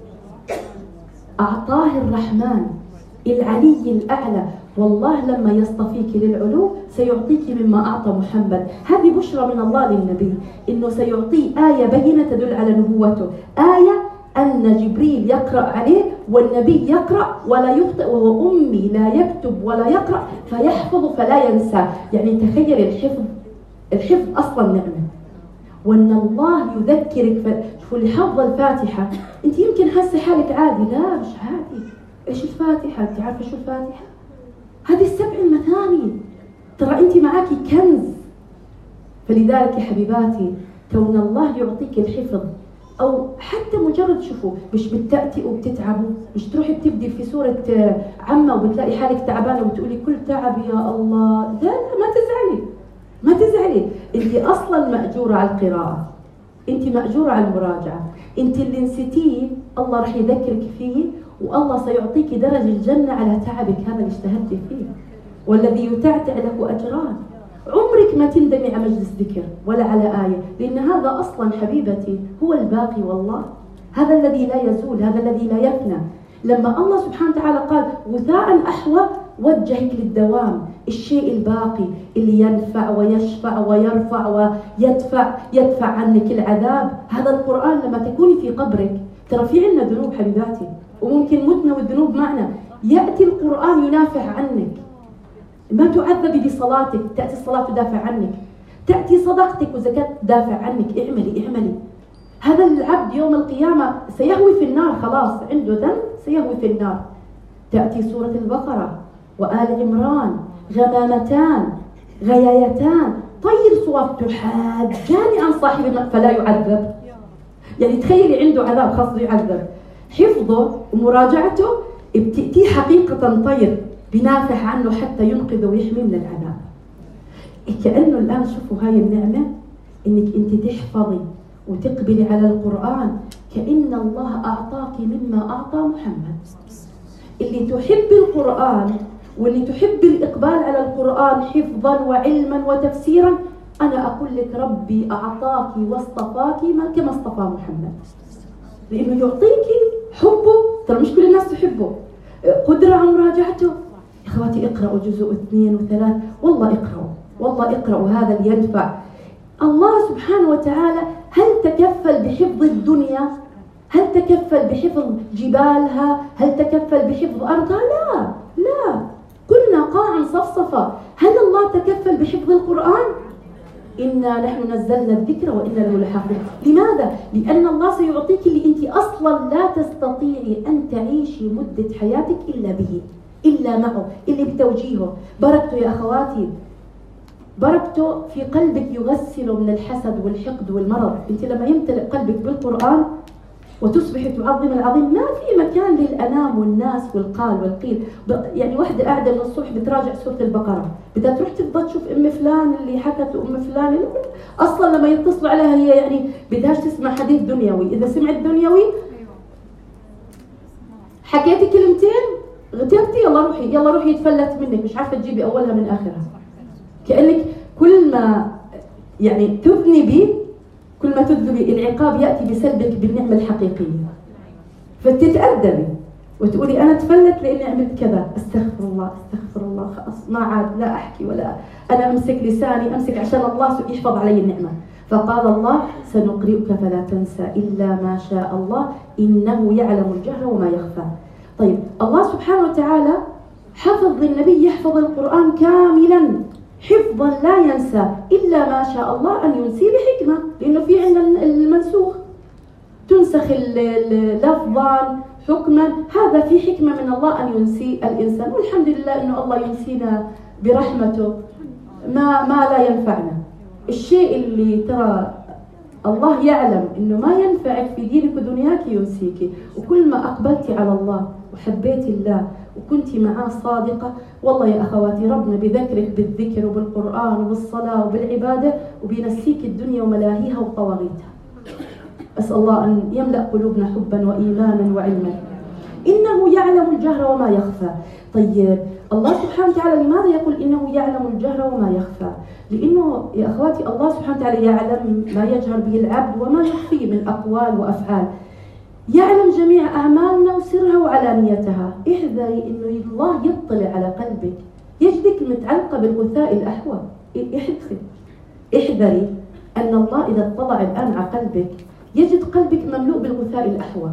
أعطاه الرحمن العلي الأعلى. والله لما يصطفيك للعلو سيعطيك مما أعطى محمد. هذه بشرى من الله للنبي، إنه سيعطيه آية بينة تدل على نبوته، آية أن جبريل يقرأ عليه والنبي يقرأ ولا يخطئ، وهو أمي لا يكتب ولا يقرأ فيحفظ فلا ينسى. يعني تخيل الحفظ، الحفظ أصلا نعمة، وأن الله يذكرك. شوفوا اللي حفظ الفاتحة، أنت يمكن حاسة حالك عادي، لا مش عادي. إيش الفاتحة؟ أنت عارفة شو الفاتحة؟ هذه السبع المثاني، ترى أنت معاكي كنز. فلذلك يا حبيباتي، كون الله يعطيك الحفظ، أو حتى مجرد شوفوا مش بتأتي وبتتعبوا، مش تروحي بتبدي في سورة عمة وبتلاقي حالك تعبانة وتقولي كل تعب يا الله. لا لا، ما تزعلي ما تزعلي، أنت أصلا مأجورة على القراءة، أنت مأجورة على المراجعة. أنت اللي نسيتيه الله راح يذكرك فيه، والله سيعطيك درجة الجنة على تعبك هذا اللي اجتهدتي فيه. والذي يتعتع له أجران. عمرك ما تندمي على مجلس ذكر ولا على آية، لأن هذا أصلا حبيبتي هو الباقي والله، هذا الذي لا يزول، هذا الذي لا يفنى. لما الله سبحانه وتعالى قال غثاء أحوى، وجهك للدوام، الشيء الباقي اللي ينفع ويشفع ويرفع ويدفع يدفع عنك العذاب. هذا القرآن لما تكوني في قبرك، ترى في عندنا ذنوب حبيباتي وممكن متنا والذنوب معنا، يأتي القرآن ينافع عنك. ما تعذبي بصلاتك، تأتي الصلاة تدافع عنك، تأتي صدقتك وزكاة تدافع عنك. اعملي اعملي. هذا العبد يوم القيامة سيهوي في النار، خلاص عنده ذنب سيهوي في النار. تأتي سورة البقرة وآل عمران، غمامتان غيايتان طير صواب تحاجان عن صاحب فلا يعذب. يعني تخيلي عنده عذاب خاص يعذب، حفظه ومراجعته بتأتي حقيقة طير بنافع عنه حتى ينقذ ويحمي من العذاب. كأنه الآن شوفوا هاي النعمة، إنك أنت تحفظي وتقبلي على القرآن، كأن الله أعطاك مما أعطى محمد. اللي تحب القرآن واللي تحب الإقبال على القرآن حفظا وعلما وتفسيرا، أنا أقول لك ربي أعطاك واصطفاك ما كما اصطفى محمد، لأنه يعطيك حبه. ترى مش كل الناس تحبه، قدرة على مراجعته. يا أخواتي اقرأوا جزء اثنين وثلاث، والله اقرأوا والله اقرأوا، هذا اللي ينفع. الله سبحانه وتعالى هل تكفل بحفظ الدنيا؟ هل تكفل بحفظ جبالها؟ هل تكفل بحفظ أرضها؟ لا لا، كنا قاعا صفصفا. هل الله تكفل بحفظ القرآن؟ إنا نحن نزلنا الذكر وإنا له لحافظون. لماذا؟ لأن الله سيعطيك اللي أنت أصلا لا تستطيعي أن تعيشي مدة حياتك إلا به، إلا معه، إلا بتوجيهه. بركته يا أخواتي، بركته في قلبك يغسل من الحسد والحقد والمرض. أنت لما يمتلئ قلبك بالقرآن وتصبحي تعظم العظيم، ما في مكان للأنام والناس والقال والقيل. يعني واحدة قاعدة من الصبح بتراجع سورة البقرة، بدها تروح تفضل تشوف أم فلان اللي حكت وأم فلان اللي أصلا لما يتصلوا عليها هي يعني بدهاش تسمع حديث دنيوي. إذا سمعت دنيوي حكيتي كلمتين غترتي، يلا روحي يلا روحي يتفلت منك، مش عارفة تجيبي أولها من آخرها. كأنك كل ما يعني تذنبي، كل ما تذنبي العقاب يأتي بسلبك بالنعمة الحقيقية، فتتأدبي وتقولي أنا تفلت لأني عملت كذا، استغفر الله استغفر الله، خلاص ما عاد لا أحكي ولا أنا أمسك لساني، أمسك عشان الله يحفظ علي النعمة. فقال الله سنقرئك فلا تنسى إلا ما شاء الله إنه يعلم الجهر وما يخفى. طيب الله سبحانه وتعالى حفظ للنبي يحفظ القرآن كاملا حفظا لا ينسى إلا ما شاء الله أن ينسي لحكمة، لأنه في عندنا المنسوخ تنسخ لفظا حكما، هذا في حكمة من الله أن ينسي الإنسان. والحمد لله أنه الله ينسينا برحمته ما ما لا ينفعنا. الشيء اللي ترى الله يعلم أنه ما ينفعك في دينك ودنياك ينسيك، وكل ما أقبلتي على الله وحبيتي الله وكنتي معاه صادقة، والله يا أخواتي ربنا بذكرك بالذكر وبالقرآن وبالصلاة وبالعبادة وبينسيك الدنيا وملاهيها وطواغيتها. أسأل الله أن يملأ قلوبنا حبا وإيمانا وعلما. إنه يعلم الجهر وما يخفى. طيب الله سبحانه وتعالى لماذا يقول إنه يعلم الجهر وما يخفى؟ لأنه يا أخواتي الله سبحانه وتعالى يعلم ما يجهر به العبد وما يخفي من أقوال وأفعال، يعلم جميع أعمالنا وسرها وعلانيتها. احذري إنه الله يطلع على قلبك يجدك متعلقة بالغثاء الأحوى. احذري احذري أن الله إذا اطلع الآن على قلبك يجد قلبك مملوء بالغثاء الأحوى،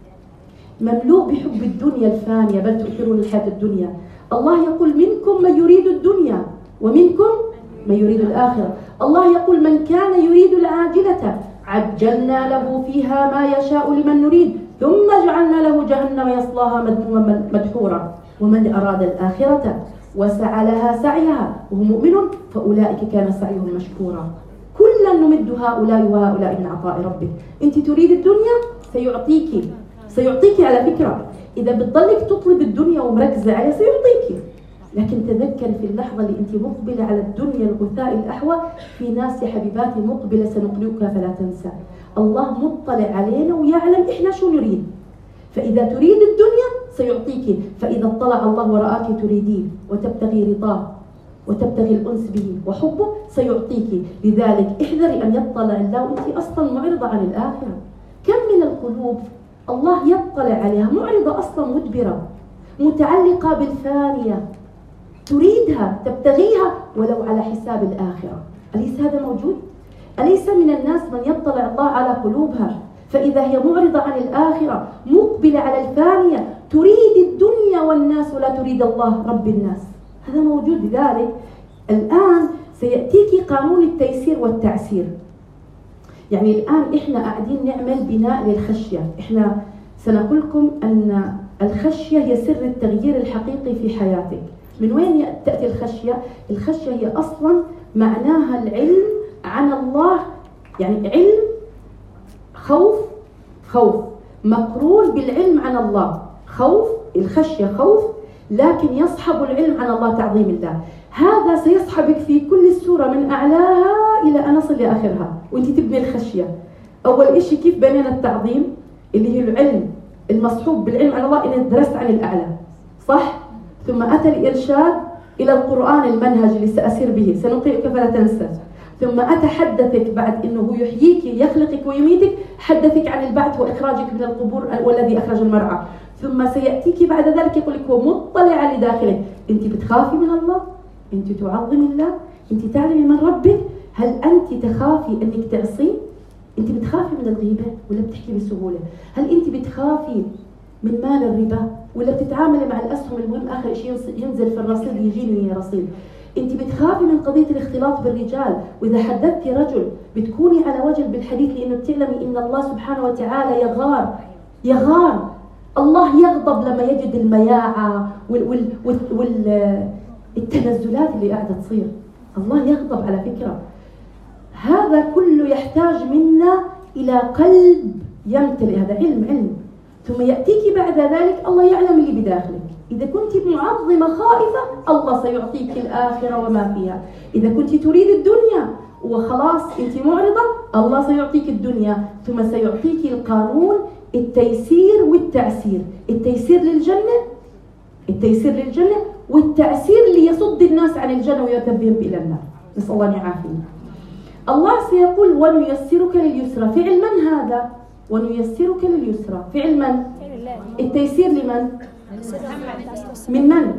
مملوء بحب الدنيا الفانية، بل تؤثرون الحياة الدنيا. الله يقول منكم من يريد الدنيا ومنكم من يريد الآخرة. الله يقول من كان يريد العاجلة عجلنا له فيها ما يشاء لمن نريد ثم جعلنا له جهنم يصلاها مذموما مدحورا ومن أراد الآخرة وسعى لها سعيها وهو مؤمن فأولئك كان سعيهم مشكورا. كلا نمد هؤلاء وهؤلاء من عطاء ربك. أنت تريد الدنيا سيعطيك، سيعطيك على فكرة. إذا بتضلك تطلب الدنيا ومركزة عليها سيعطيك، لكن تذكري في اللحظة اللي أنت مقبلة على الدنيا الغثاء الأحوى، في ناس يا حبيباتي مقبلة سنقرئك فلا تنسى. الله مطلع علينا ويعلم إحنا شو نريد، فإذا تريد الدنيا سيعطيك، فإذا اطلع الله ورآك تريديه وتبتغي رضاه وتبتغي الأنس به وحبه سيعطيك. لذلك احذري أن يطلع الله وأنت أصلا معرضة عن الآخرة. كم من القلوب الله يطلع عليها معرضة أصلا مدبرة متعلقة بالفانية، تريدها تبتغيها ولو على حساب الآخرة. أليس هذا موجود؟ أليس من الناس من يطلع الله على قلوبها فإذا هي معرضة عن الآخرة مقبلة على الفانية تريد الدنيا والناس ولا تريد الله رب الناس؟ هذا موجود. لذلك الآن سيأتيك قانون التيسير والتعسير. يعني الآن إحنا قاعدين نعمل بناء للخشية. إحنا سنقول لكم أن الخشية هي سر التغيير الحقيقي في حياتك. من وين تأتي الخشية؟ الخشية هي أصلا معناها العلم عن الله، يعني علم خوف خوف مقرون بالعلم عن الله. خوف، الخشية خوف، لكن يصحب العلم عن الله تعظيم الله. هذا سيصحبك في كل السورة من أعلاها إلى أن نصل لآخرها وأنت تبني الخشية. أول إشي كيف بنينا التعظيم اللي هي العلم المصحوب بالعلم عن الله، إن درست عن الأعلى صح؟ ثم أتى الإرشاد إلى القرآن المنهج اللي سأسير به سنقرئك فلا تنسى. ثم أتى حدثك بعد أنه يحييك يخلقك ويميتك، حدثك عن البعث وإخراجك من القبور والذي أخرج المرعى. ثم سيأتيك بعد ذلك يقول لك هو مطلع على داخلك. أنت بتخافي من الله؟ أنت تعظمي الله؟ أنت تعلمي من ربك؟ هل أنت تخافي أنك تعصي؟ أنت بتخافي من الغيبة ولا بتحكي بسهولة؟ هل أنت بتخافي من مال الربا ولا بتتعاملي مع الأسهم؟ المهم آخر شيء ينزل في الرصيد يجيني رصيد. انت بتخافي من قضيه الاختلاط بالرجال، واذا حدثتي رجل بتكوني على وجل بالحديث، لانه بتعلمي ان الله سبحانه وتعالى يغار يغار الله يغضب لما يجد المياعه وال وال وال, وال التنزلات اللي قاعده تصير. الله يغضب على فكره. هذا كله يحتاج منا الى قلب يمتلئ، هذا علم علم ثم ياتيك بعد ذلك الله يعلم اللي بداخلك. إذا كنت معظمة خائفة الله سيعطيك الآخرة وما فيها. إذا كنت تريد الدنيا وخلاص أنت معرضة الله سيعطيك الدنيا ثم سيعطيك القانون التيسير والتعسير. التيسير للجنة التيسير للجنة والتعسير ليصد الناس عن الجنة ويتبهم إلى النار. نسأل الله أن يعافينا. الله سيقول ونيسرك لليسرى. فعل من هذا؟ ونيسرك لليسرى فعل من؟ التيسير لمن؟ من من؟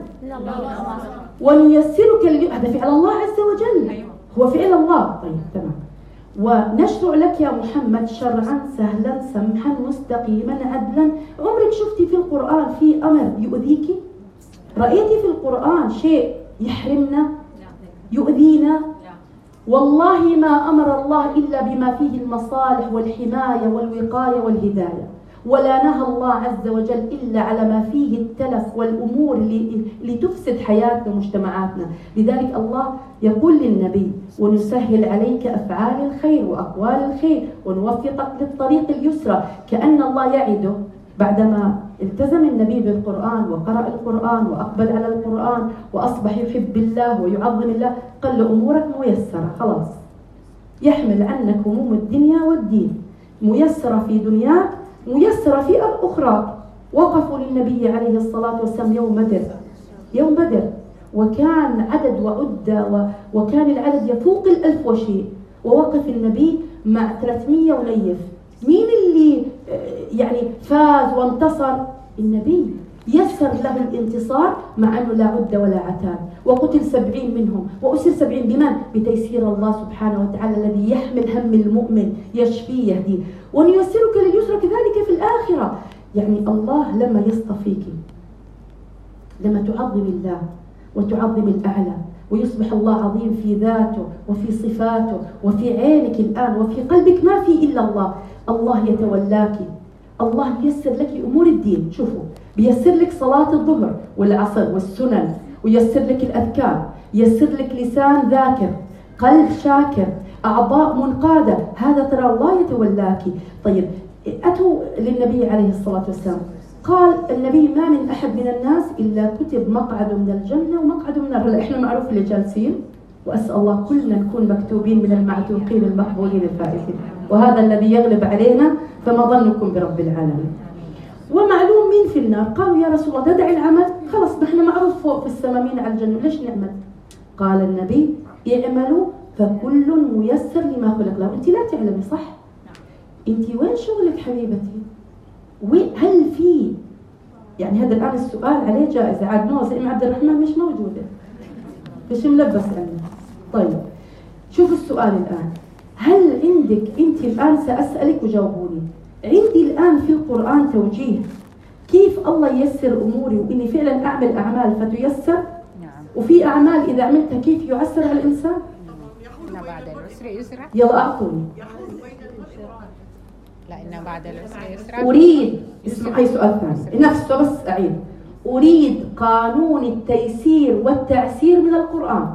ونيسرك لليسرى هذا فعل الله عز وجل، هو فعل الله. طيب تمام. ونشرع لك يا محمد شرعا سهلا سمحا مستقيما عدلا. عمرك شفتي في القرآن في أمر يؤذيكي؟ رأيتي في القرآن شيء يحرمنا يؤذينا؟ والله ما أمر الله إلا بما فيه المصالح والحماية والوقاية والهداية، ولا نهى الله عز وجل إلا على ما فيه التلف والأمور اللي, اللي تفسد حياتنا ومجتمعاتنا. لذلك الله يقول للنبي ونسهل عليك أفعال الخير وأقوال الخير ونوفقك للطريق اليسرى. كأن الله يعده بعدما التزم النبي بالقرآن وقرأ القرآن وأقبل على القرآن وأصبح يحب الله ويعظم الله، قال له أمورك ميسرة خلاص، يحمل عنك هموم الدنيا والدين، ميسرة في دنياك ميسرة في أخرى. وقفوا للنبي عليه الصلاة والسلام يوم بدر يوم بدر وكان عدد وعدة وكان العدد يفوق الألف وشيء، ووقف النبي مع ثلاثمية ونيف. مين اللي يعني فاز وانتصر؟ النبي يسر له الانتصار مع أنه لا عدة ولا عتاد، وقتل سبعين منهم وأسر سبعين بمن؟ بتيسير الله سبحانه وتعالى الذي يحمل هم المؤمن يشفيه يهديه. ونيسرك لليسرى كذلك في الآخرة. يعني الله لما يصطفيك، لما تعظم الله وتعظم الأعلى ويصبح الله عظيم في ذاته وفي صفاته وفي عينك الآن وفي قلبك ما في إلا الله، الله يتولاك. الله ييسر لك أمور الدين. شوفوا بيسر لك صلاة الظهر والعصر والسنن، ويسر لك الأذكار، يسر لك لسان ذاكر، قلب شاكر، أعضاء منقادة. هذا ترى الله يتولاك. طيب أتوا للنبي عليه الصلاة والسلام قال النبي ما من أحد من الناس إلا كتب مقعد من الجنة ومقعد من النار. إحنا معروف اللي جالسين، وأسأل الله كلنا نكون مكتوبين من المعتوقين المقبولين الفائزين، وهذا الذي يغلب علينا فما ظنكم برب العالمين. ومعلوم مين في النار؟ قالوا يا رسول الله تدع العمل؟ خلص نحن معروف فوق في السماء مين على الجنة، ليش نعمل؟ قال النبي اعملوا فكل ميسر لما خلق له. أنت لا تعلمي صح؟ أنت وين شغلك حبيبتي؟ هل في يعني هذا الآن السؤال عليه جائزة عاد نو زي عبد الرحمن مش موجودة، مش ملبس عنه. طيب شوف السؤال الآن، هل عندك أنت الآن سأسألك وجاوبوني، عندي الآن في القرآن توجيه كيف الله ييسر أموري وإني فعلا أعمل أعمال فتيسر؟ نعم. وفي أعمال إذا عملتها كيف يعسر على الإنسان؟ إن بعد العسر يسرا. يلا أعطوني. لا إن بعد العسر يسرا. أريد اسمعي سؤال ثاني نفسه بس أعيد. أريد قانون التيسير والتعسير من القرآن.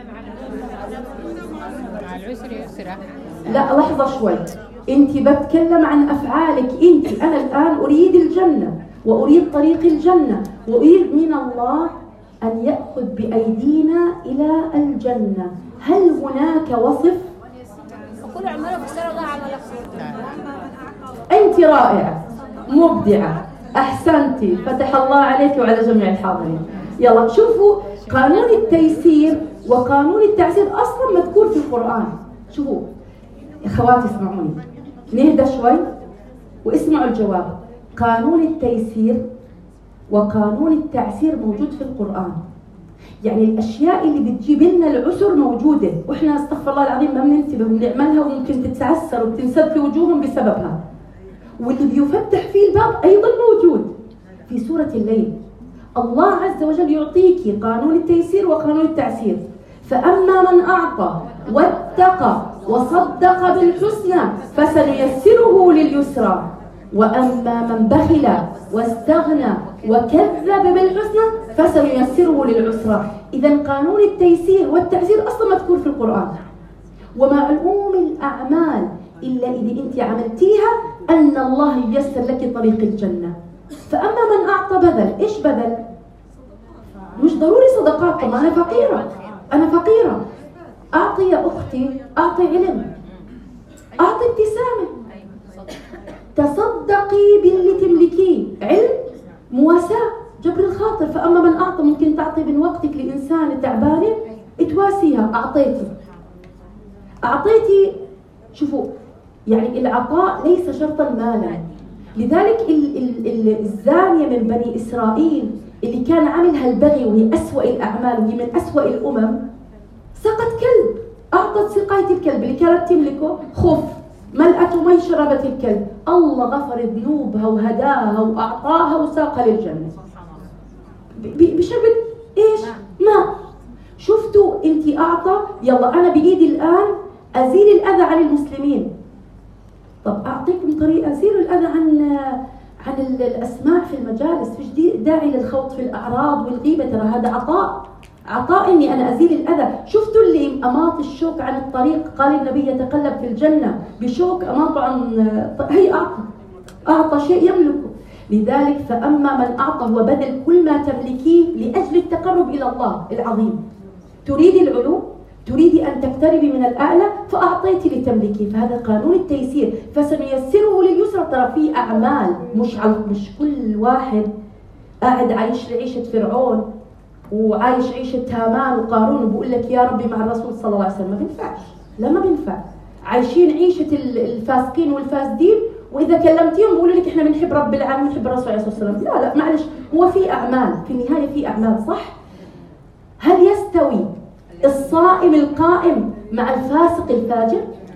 مع العسر يسرا. لا لحظة شوي، أنت بتكلم عن أفعالك أنت. أنا الآن أريد الجنة وأريد طريق الجنة وأريد من الله أن يأخذ بأيدينا إلى الجنة. هل هناك وصف؟ وكل عمله بسر الله عمله. أنت رائعة مبدعة أحسنتي، فتح الله عليك وعلى جميع الحاضرين. يلا شوفوا قانون التيسير وقانون التعسير أصلا مذكور في القرآن. شوفوا اخواتي اسمعوني نهدى شوي واسمعوا الجواب. قانون التيسير وقانون التعسير موجود في القرآن. يعني الاشياء اللي بتجيب لنا العسر موجوده، واحنا استغفر الله العظيم ما بننتبه وبنعملها وممكن تتعسر وبتنسد في وجوههم بسببها. واللي بيفتح فيه الباب ايضا موجود في سوره الليل. الله عز وجل يعطيكي قانون التيسير وقانون التعسير. فأما من أعطى واتقى وصدق بالحسنى فسنيسره لليسرى وأما من بخل واستغنى وكذب بالحسنى فسنيسره للعسرى. إذا قانون التيسير والتعسير أصلا مذكور في القرآن. ومعلوم الأعمال إلا إذا أنت عملتيها أن الله ييسر لك طريق الجنة. فأما من أعطى بذل، إيش بذل؟ مش ضروري صدقات، طب أنا فقيرة أنا فقيرة أعطي يا أختي، أعطي علم، أعطي ابتسامة، تصدقي باللي تملكيه، علم، مواساة، جبر الخاطر. فأما من أعطى ممكن تعطي من وقتك لإنسان تعبانة تواسيها، أعطيتي أعطيتي شوفوا يعني العطاء ليس شرطا مالا. لذلك ال ال ال الزانية من بني إسرائيل اللي كان عملها البغي وهي أسوأ الأعمال وهي من أسوأ الأمم، سقت كلب، أعطت سقاية الكلب اللي كانت تملكه، خف ملأت مي شربت الكلب، الله غفر ذنوبها وهداها وأعطاها وساقها للجنة بشربة إيش؟ ماء. شفتوا أنت أعطى، يلا أنا بإيدي الآن أزيل الأذى عن المسلمين. طب أعطيكم طريقة أزيل الأذى عن عن الأسماع في المجالس، فيش داعي للخوض في الأعراض والغيبة، ترى هذا عطاء، عطاء إني أنا أزيل الأذى. شفتوا اللي أماط الشوك عن الطريق، قال النبي يتقلب في الجنة بشوك أماطه عن، هي أعطى أعطى شيء يملكه. لذلك فأما من أعطى هو بذل كل ما تملكيه لأجل التقرب إلى الله العظيم. تريدي العلو، تريدي أن تقتربي من الأعلى، فأعطيتي لتملكي. فهذا قانون التيسير، فسنيسره لليسرى. ترى في أعمال مش مش كل واحد قاعد عايش عيشة فرعون وعايش عيشة هامان وقارون وبقول لك يا ربي مع الرسول صلى الله عليه وسلم، ما بينفعش، لا ما بينفع. عايشين عيشة الفاسقين والفاسدين، وإذا كلمتيهم بيقولوا لك إحنا بنحب رب العالمين بنحب الرسول عليه الصلاة والسلام. لا لا معلش، هو في أعمال، في النهاية في أعمال، صح؟ هل يستوي الصائم القائم مع الفاسق الفاجر؟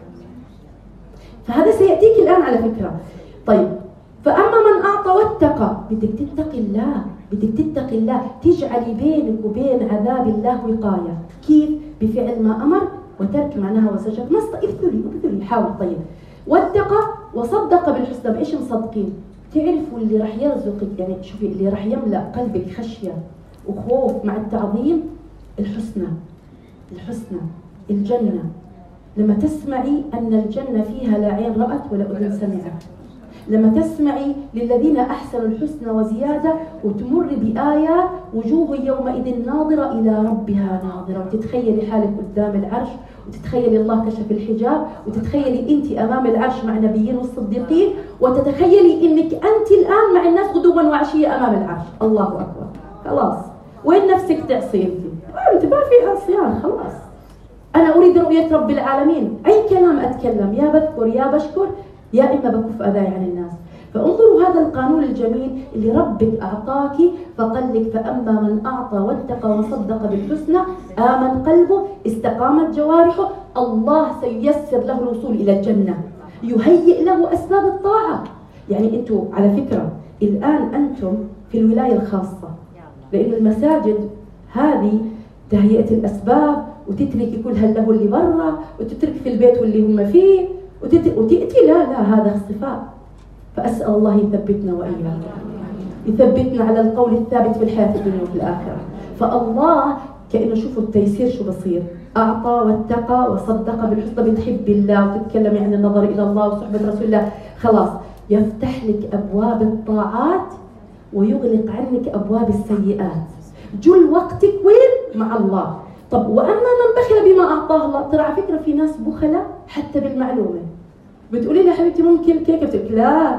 فهذا سيأتيك الآن على فكرة. طيب، فأما من أعطى واتقى، بدك تتقي الله، بدك تتقي الله، تجعلي بينك وبين عذاب الله وقاية. كيف؟ بفعل ما أمر وترك ما نهى وزجر. ما ابذلي ابذلي حاول. طيب، واتقى وصدق بالحسنى. بإيش مصدقين؟ تعرفوا اللي راح يرزقك، يعني شوفي اللي راح يملأ قلبك خشية وخوف مع التعظيم، الحسنى الحسنى الجنة. لما تسمعي أن الجنة فيها لا عين رأت ولا أذن سمعت، لما تسمعي للذين أحسنوا الحسنى وزيادة، وتمر بآيات وجوه يومئذ ناظرة إلى ربها ناظرة، وتتخيلي حالك قدام العرش، وتتخيلي الله كشف الحجاب، وتتخيلي أنت أمام العرش مع النبيين والصديقين، وتتخيلي أنك أنت الآن مع الناس غدوا وعشية أمام العرش. الله أكبر. خلاص، وين نفسك تعصي أنت؟ أنت ما في عصيان، خلاص. أنا أريد رؤية رب العالمين، أي كلام أتكلم يا بذكر يا بشكر يا إما بكف أذاي عن الناس. فانظروا هذا القانون الجميل اللي ربك أعطاكي، فقال لك فأما من أعطى واتقى وصدق بالحسنى آمن قلبه استقامت جوارحه، الله سييسر له الوصول إلى الجنة، يهيئ له أسباب الطاعة. يعني أنتم على فكرة الآن أنتم في الولاية الخاصة، لأن المساجد هذه تهيئة الأسباب، وتتركي كل هاللهو اللي برا، وتتركي في البيت واللي هم فيه، وتأتي. لا لا، هذا اصطفاء. فأسأل الله يثبتنا وإياكم، يثبتنا على القول الثابت في الحياة الدنيا وفي الآخرة. فالله كأنه شوفوا التيسير شو بصير، أعطى واتقى وصدق بالحسنى، بتحب الله وتتكلمي عن النظر إلى الله وصحبة رسول الله، خلاص يفتح لك أبواب الطاعات ويغلق عنك أبواب السيئات. جل وقتك وين؟ مع الله. طب وأما من بخل بما أعطاه الله، ترى على فكرة في ناس بخلة حتى بالمعلومة. بتقولي لي حبيبتي ممكن كيكة بتقول لا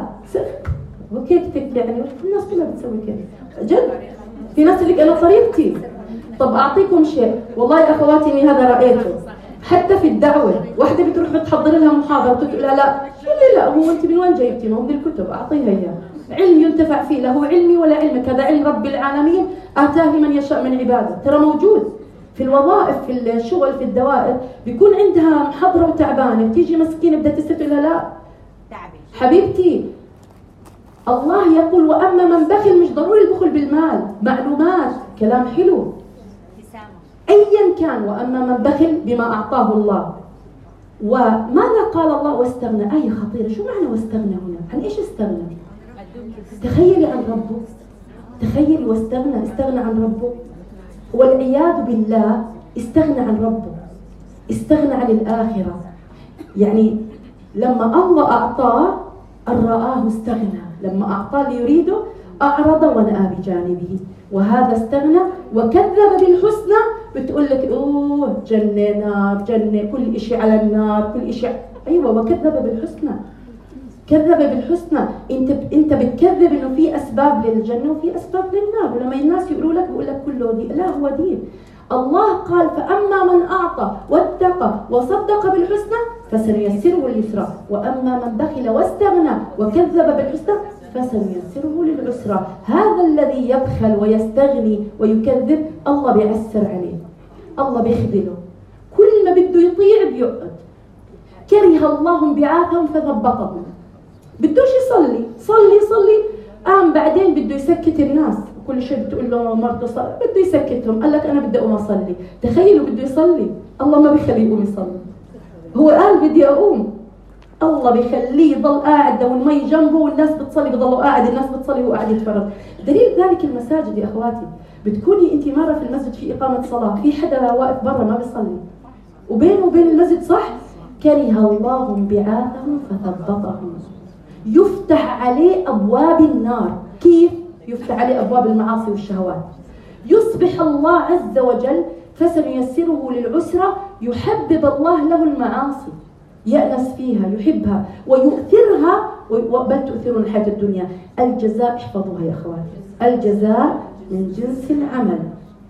وكيكتك، يعني الناس كلها بتسوي كده جد. في ناس اللي أنا طريقتي. طب أعطيكم شيء، والله يا أخواتي إني هذا رأيته حتى في الدعوة. واحدة بتروح بتحضر لها محاضرة بتقول لها لا لا لا، هو أنت من وين جايبتي؟ ما هو من الكتب، أعطيها إياه، علم ينتفع فيه، لا هو علمي ولا علمك، هذا علم رب العالمين آتاه من يشاء من عباده. ترى موجود في الوظائف، في الشغل، في الدوائر، بيكون عندها محضرة وتعبانة، بتيجي مسكينة بدها تستر لها لا حبيبتي. الله يقول وأما من بخل، مش ضروري البخل بالمال، معلومات، كلام حلو، أيا كان. وأما من بخل بما أعطاه الله. وماذا قال الله؟ واستغنى. آية خطيرة. شو معنى واستغنى هنا؟ عن إيش استغنى؟ تخيلي عن ربه، تخيلي واستغنى، استغنى عن ربه، والعياذ بالله استغنى عن ربه، استغنى عن الآخرة. يعني لما الله أعطاه أن رآه استغنى، لما أعطاه ليريده أعرض ونأى بجانبه، وهذا استغنى وكذب بالحسنى. بتقول لك أوه جنة نار جنة، كل إشي على النار، كل إشي. أيوة، وكذب بالحسنى، كذب بالحسنى. انت انت بتكذب انه في اسباب للجنه وفي اسباب للنار، ولما الناس يقولوا لك بيقول لك كله دين. لا، هو دين. الله قال فاما من اعطى واتقى وصدق بالحسنى فسنيسره لليسرى، واما من بخل واستغنى وكذب بالحسنى فسنيسره للعسرى. هذا الذي يبخل ويستغني ويكذب الله بيعسر عليه، الله بيخذله، كل ما بده يطيع بيقعد. كره الله انبعاثهم فثبطهم. بدوش يصلي، صلي صلي، قام بعدين بده يسكت الناس، كل شيء بتقول له مرته صلي، بده يسكتهم، قال لك انا بدي اقوم اصلي. تخيلوا بده يصلي، الله ما بيخليه يقوم يصلي، هو قال بدي اقوم، الله بيخليه يضل قاعد والمي جنبه والناس بتصلي بضلوا قاعد، الناس بتصلي وهو قاعد يتفرج. دليل ذلك المساجد يا اخواتي، بتكوني انت مره في المسجد في اقامه صلاه، في حدا واقف برا ما بيصلي وبينه وبين المسجد صح، كره الله انبعاثهم فثبطهم. يفتح عليه أبواب النار. كيف؟ يفتح عليه أبواب المعاصي والشهوات. يصبح الله عز وجل فسنيسره للعسرة، يحبب الله له المعاصي، يأنس فيها، يحبها ويؤثرها، بل تؤثرون الحياة الدنيا. الجزاء، احفظوها يا أخواتي، الجزاء من جنس العمل.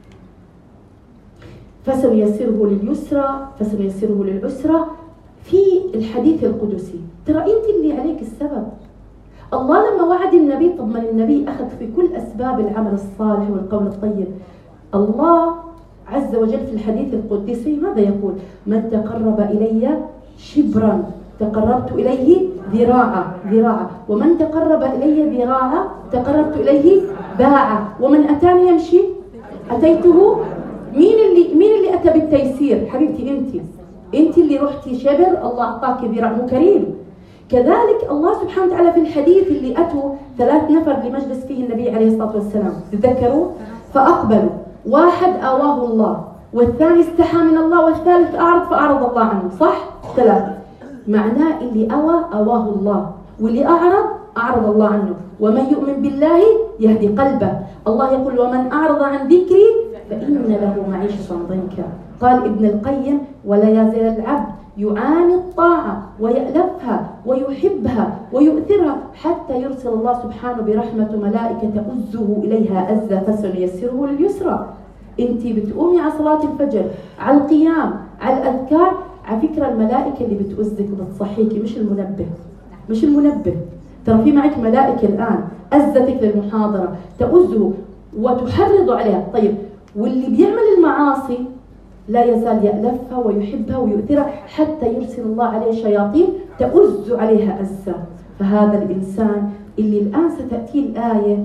فسنيسره لليسرى فسنيسره للعسرة. في الحديث القدسي ترى انت اللي عليك السبب. الله لما وعد النبي، طب ما النبي اخذ في كل اسباب العمل الصالح والقول الطيب. الله عز وجل في الحديث القدسي ماذا يقول؟ من تقرب الي شبرا تقربت اليه ذراعا ذراعا، ومن تقرب الي ذراعا تقربت اليه باعا، ومن اتاني يمشي اتيته. مين اللي مين اللي اتى بالتيسير؟ حبيبتي انت انت اللي رحتي شبر، الله اعطاك ذراع، مو كريم. كذلك الله سبحانه وتعالى في الحديث اللي اتوا ثلاث نفر لمجلس فيه النبي عليه الصلاه والسلام، تذكروا؟ فاقبلوا، واحد اواه الله، والثاني استحى من الله، والثالث اعرض فاعرض الله عنه، صح؟ ثلاثه. معناه اللي اوى اواه الله، واللي اعرض اعرض الله عنه. ومن يؤمن بالله يهدي قلبه. الله يقول ومن اعرض عن ذكري فان له معيشه ضنكا. قال ابن القيم ولا يزال العبد يعاني الطاعة ويألفها ويحبها ويؤثرها حتى يرسل الله سبحانه برحمة ملائكة تؤزه إليها أزا فسنيسره لليسرى. انت بتقومي على صلاة الفجر، على القيام، على الأذكار، على فكرة الملائكة اللي بتؤزك وبتصحيكي، مش المنبه، مش المنبه. ترى في معك ملائكة الآن أزتك للمحاضرة، تؤزه وتحرض عليها. طيب واللي بيعمل المعاصي لا يزال يألفها ويحبها ويؤثرها حتى يرسل الله عليه شياطين تؤز عليها أزا. فهذا الإنسان اللي الآن ستأتي الآية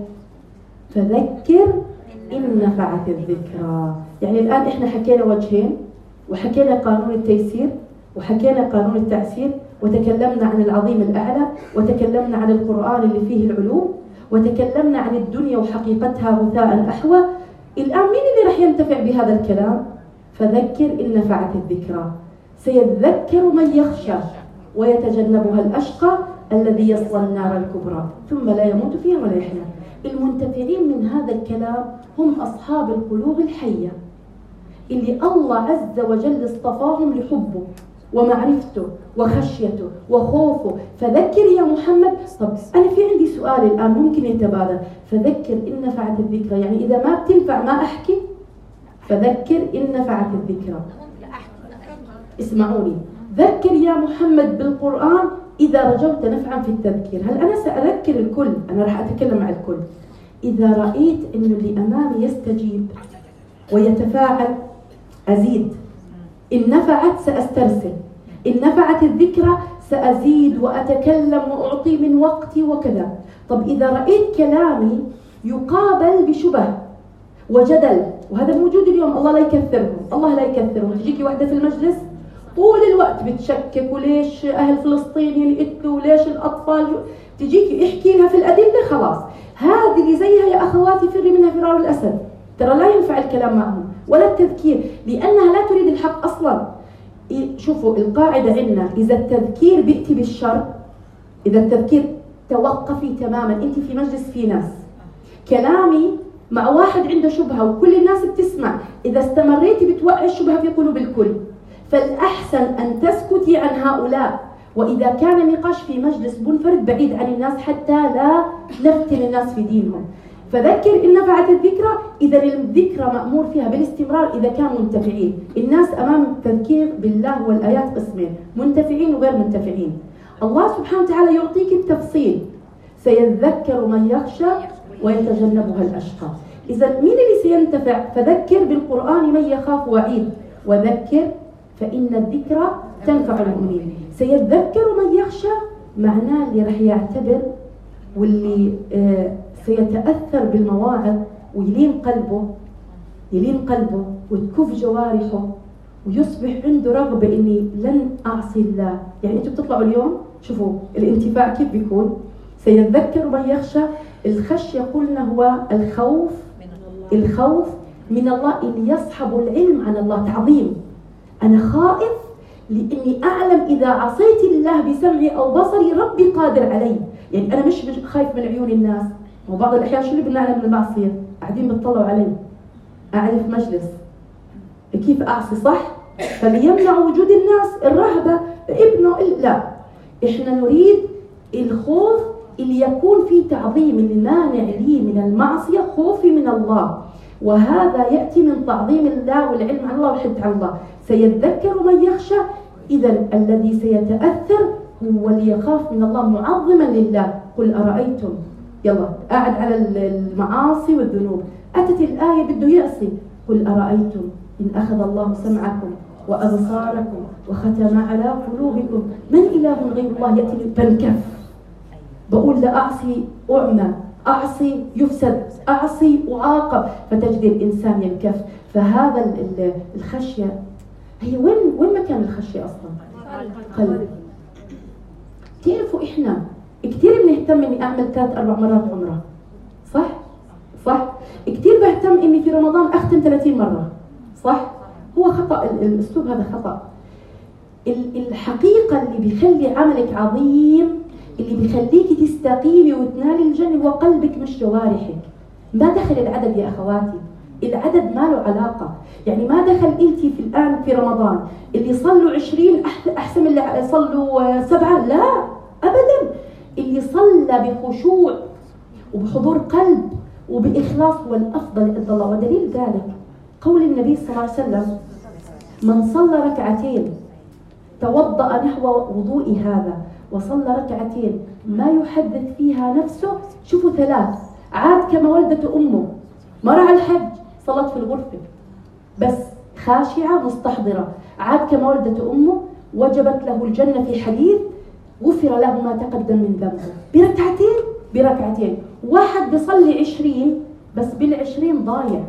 فذكر إن نفعت الذكرى. يعني الآن إحنا حكينا وجهين، وحكينا قانون التيسير، وحكينا قانون التعسير، وتكلمنا عن العظيم الأعلى، وتكلمنا عن القرآن اللي فيه العلوم، وتكلمنا عن الدنيا وحقيقتها غثاء أحوى. الآن مين اللي رح ينتفع بهذا الكلام؟ فذكر إن نفعت الذكرى. سيذكر من يخشى ويتجنبها الأشقى الذي يصلى النار الكبرى ثم لا يموت فيها ولا يحيا. المنتفعين من هذا الكلام هم أصحاب القلوب الحية اللي الله عز وجل اصطفاهم لحبه ومعرفته وخشيته وخوفه. فذكر يا محمد. طب أنا في عندي سؤال الآن ممكن يتبادل. فذكر إن نفعت الذكرى، يعني إذا ما بتنفع ما أحكي؟ فذكر إن نفعت الذكرى. اسمعوني، ذكر يا محمد بالقرآن إذا رجوت نفعا في التذكير. هل أنا سأذكر الكل؟ أنا راح أتكلم مع الكل. إذا رأيت إنه اللي أمامي يستجيب ويتفاعل أزيد. إن نفعت سأسترسل، إن نفعت الذكرى سأزيد وأتكلم وأعطي من وقتي وكذا. طب إذا رأيت كلامي يقابل بشبه وجدل، وهذا موجود اليوم. الله لا يكثرهم، الله لا يكثرهم. تجيكي واحدة في المجلس طول الوقت بتشكك، وليش أهل فلسطين يقتلوا، وليش الأطفال، تجيكي احكي لها في الأدلة خلاص. هذه اللي زيها يا أخواتي فري منها فرار الأسد. ترى لا ينفع الكلام معهم ولا التذكير، لأنها لا تريد الحق أصلا. شوفوا القاعدة عندنا، إذا التذكير بيأتي بالشر، إذا التذكير توقفي تماما. أنت في مجلس في ناس، كلامي مع واحد عنده شبهة وكل الناس بتسمع، إذا استمريتي بتوقع الشبهة في قلوب الكل. فالأحسن أن تسكتي عن هؤلاء. وإذا كان النقاش في مجلس منفرد بعيد عن الناس حتى لا نفتن الناس في دينهم. فذكر إن نفعت الذكرى، إذا الذكرى مأمور فيها بالاستمرار إذا كانوا منتفعين. الناس أمام التذكير بالله والآيات قسمين، منتفعين وغير منتفعين. الله سبحانه وتعالى يعطيك التفصيل، سيذكر من يخشى ويتجنبها الأشقى. إذا مين اللي سينتفع؟ فذكر بالقرآن من يخاف وعيد، وذكر فإن الذكرى تنفع المؤمنين. سيذكر من يخشى معناه اللي رح يعتبر واللي آه سيتأثر بالمواعظ ويلين قلبه، يلين قلبه وتكف جوارحه ويصبح عنده رغبة إني لن أعصي الله. يعني أنتوا بتطلعوا اليوم شوفوا الانتفاع كيف بيكون. سيذكر من يخشى، الخشية قلنا هو الخوف، الخوف من الله اللي يصحب العلم عن الله، تعظيم. أنا خائف لأني أعلم إذا عصيت الله بسمعي أو بصري ربي قادر علي. يعني أنا مش خايف من عيون الناس. وبعض الأحيان شو اللي بنعلم من المعصية؟ قاعدين بتطلعوا علي، قاعد في مجلس كيف أعصي صح؟ فليمنع وجود الناس الرهبة ابنه. لا، إحنا نريد الخوف اللي يكون فيه تعظيم. المانع لي من المعصية خوفي من الله، وهذا يأتي من تعظيم الله والعلم عن الله والحديث عن الله. سيذكر من يخشى، إذا الذي سيتأثر هو اللي يخاف من الله معظما لله. قل أرأيتم، يلا قاعد على المعاصي والذنوب، أتت الآية بده يعصي، قل أرأيتم إن أخذ الله سمعكم وأبصاركم وختم على قلوبكم من إله غير الله يأتي بنكف. بقول لا أعصي أعمى، أعصي يفسد، أعصي أعاقب، فتجد الإنسان ينكف. فهذا الخشية هي وين وين مكان الخشية أصلا؟ قلب. تعرفوا إحنا كثير بنهتم إني أعمل ثلاث أربع مرات عمرة، صح؟ صح؟ كثير بهتم إني في رمضان أختم ثلاثين مرة، صح؟ هو خطأ، الأسلوب هذا خطأ. الحقيقة اللي بيخلي عملك عظيم، اللي بيخليك تستقيمي وتنالي الجنة هو قلبك مش جوارحك. ما دخل العدد يا أخواتي، العدد ما له علاقة. يعني ما دخل أنت في الآن في رمضان اللي صلوا عشرين أحسن من اللي صلوا سبعة، لا أبدا. اللي صلى بخشوع وبحضور قلب وبإخلاص هو الأفضل عند الله. ودليل ذلك قول النبي صلى الله عليه وسلم: من صلى ركعتين توضأ نحو وضوء هذا وصلى ركعتين ما يحدث فيها نفسه، شوفوا ثلاث، عاد كما ولدته أمه، مر على الحج صلت في الغرفة بس خاشعة مستحضرة، عاد كما ولدته أمه، وجبت له الجنة في حديث، غفر له ما تقدم من ذنبه بركعتين بركعتين. واحد بيصلي عشرين بس بالعشرين ضايع،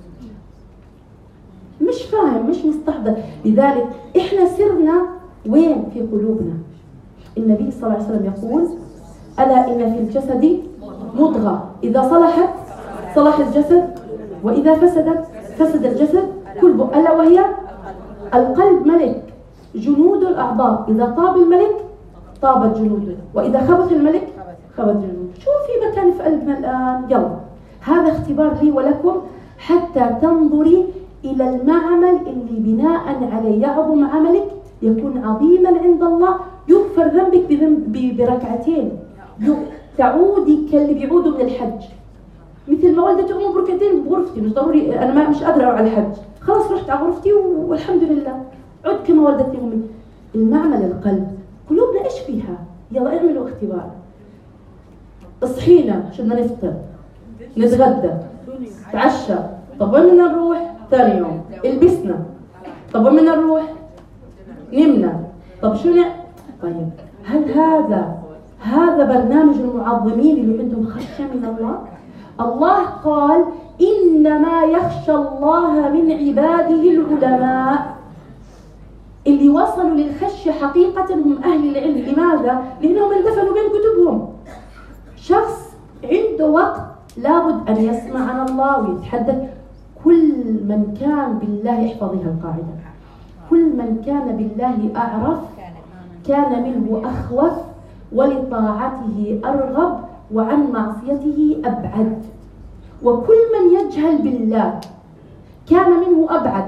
مش فاهم، مش مستحضر. لذلك احنا سرنا وين؟ في قلوبنا. النبي صلى الله عليه وسلم يقول: ألا إن في الجسد مضغة إذا صلحت صلح الجسد وإذا فسدت فسد الجسد كله، ألا وهي القلب. ملك جنود الأعضاء، إذا طاب الملك طابت جنوده، وإذا خبث الملك خبث جنوده. شو في مكان في قلبنا الآن؟ يلا هذا اختبار لي ولكم حتى تنظري إلى المعمل اللي بناء عليه يعظم عملك، يكون عظيما عند الله، يغفر ذنبك بركعتين، تعودي كاللي بيعودوا من الحج. مثل ما ولدت أمه بركعتين بغرفتي، مش ضروري أنا ما مش قادرة على الحج، خلاص رحت على غرفتي والحمد لله، عد كما ولدت أمي. المعمل القلب، قلوبنا إيش فيها؟ يلا اعملوا اختبار. اصحينا شو بدنا نفطر، نتغدى، نتعشى، طب وين بدنا نروح؟ ثاني يوم البسنا، طب وين بدنا نروح؟ نمنا، طب شو نعمل؟ طيب هل هذا هذا برنامج المعظمين اللي عندهم خشية من الله؟ الله قال: إنما يخشى الله من عباده العلماء. اللي وصلوا للخشية حقيقة هم أهل العلم. لماذا؟ لأنهم اندفنوا بين كتبهم. شخص عنده وقت لابد أن يسمع عن الله ويتحدث. كل من كان بالله، احفظي هالقاعدة، كل من كان بالله أعرف كان منه أخوف، ولطاعته أرغب، وعن معصيته أبعد. وكل من يجهل بالله كان منه أبعد،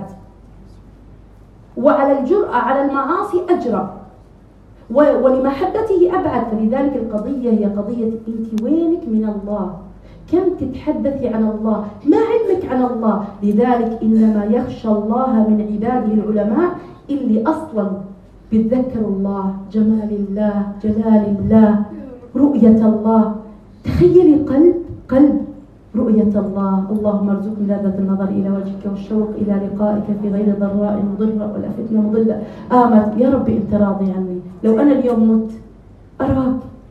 وعلى الجرأة على المعاصي أجرأ، ولمحبته أبعد. فلذلك القضية هي قضية أنت وينك من الله؟ كم تتحدثي عن الله؟ ما علمك عن الله؟ لذلك إنما يخشى الله من عباده العلماء، اللي أصلا بيتذكروا الله، جمال الله، جلال الله، رؤية الله. تخيلي قلب قلب رؤية الله. اللهم ارزقنا لذة النظر إلى وجهك والشوق إلى لقائك في غير ضراء مضرة ولا فتنة مضلة. آمت يا ربي أنت راضي عني. لو أنا اليوم مت أراك،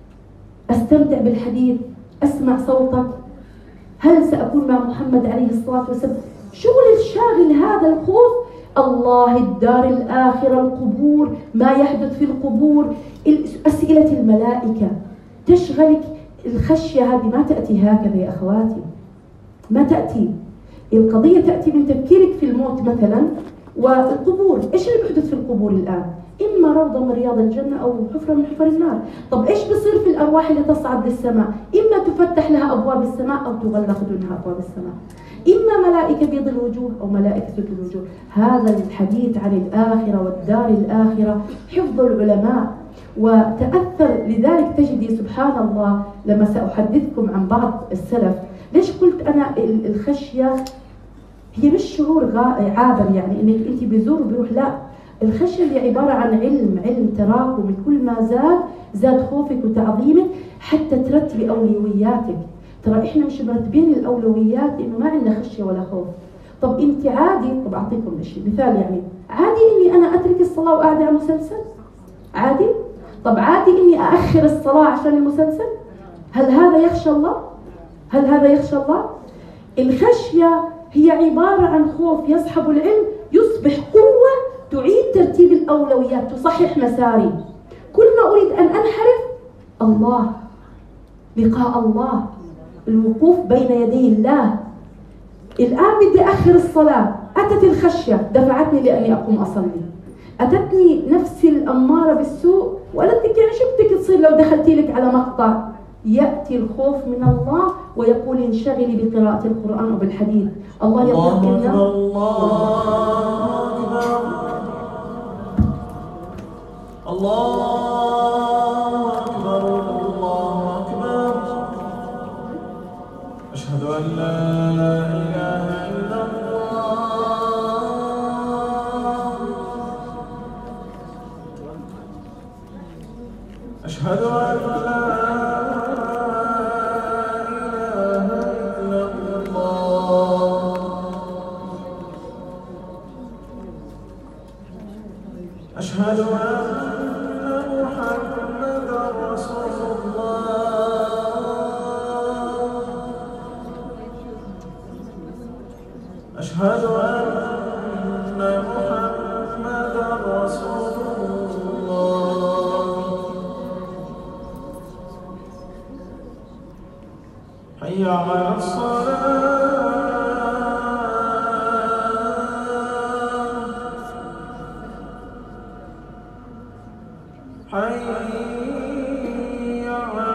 أستمتع بالحديث، أسمع صوتك، هل سأكون مع محمد عليه الصلاة والسلام؟ شغل الشاغل هذا الخوف. الله، الدار الآخرة، القبور، ما يحدث في القبور، أسئلة الملائكة تشغلك. الخشية هذه ما تأتي هكذا يا أخواتي، ما تأتي. القضية تأتي من تفكيرك في الموت مثلا والقبور. إيش اللي بيحدث في القبور الآن؟ إما روضة من رياض الجنة أو حفرة من حفر النار. طب إيش بصير في الأرواح اللي تصعد للسماء؟ إما تفتح لها أبواب السماء أو تغلق دونها أبواب السماء. إما ملائكة بيض الوجوه أو ملائكة سود الوجوه. هذا الحديث عن الآخرة والدار الآخرة حفظ العلماء وتأثر. لذلك تجدي سبحان الله لما سأحدثكم عن بعض السلف. ليش قلت أنا الخشية هي مش شعور عابر، يعني إنك أنت بزور وبيروح، لا. الخشية اللي عبارة عن علم، علم تراكمي، كل ما زاد زاد خوفك وتعظيمك حتى ترتبي أولوياتك. ترى إحنا مش مرتبين الأولويات إنه ما عندنا خشية ولا خوف. طب أنت عادي، طب أعطيكم شيء مثال، يعني عادي إني أنا أترك الصلاة وقاعدة على مسلسل؟ عادي؟ طب عادي إني أأخر الصلاة عشان المسلسل؟ هل هذا يخشى الله؟ هل هذا يخشى الله؟ الخشية هي عبارة عن خوف يصحب العلم، يصبح قوة تعيد ترتيب الأولويات، تصحح مساري. كل ما أريد أن أنحرف، الله، لقاء الله، الوقوف بين يدي الله. الآن بدي أخر الصلاة، أتت الخشية دفعتني لأني أقوم أصلي. أتتني نفسي الأمارة بالسوء وقالت لك يعني شو بدك تصير لو دخلتي لك على مقطع؟ يأتي الخوف من الله ويقول انشغلي بقراءة القرآن وبالحديث. الله يقول لنا الله أكبر الله أكبر الله أكبر. أشهد أن لا إله إلا الله. أشهد أن لا إله إلا الله. أشهد أن محمدًا رسول الله. أشهد أن محمدًا رسول الله. حي على الصلاة. حي على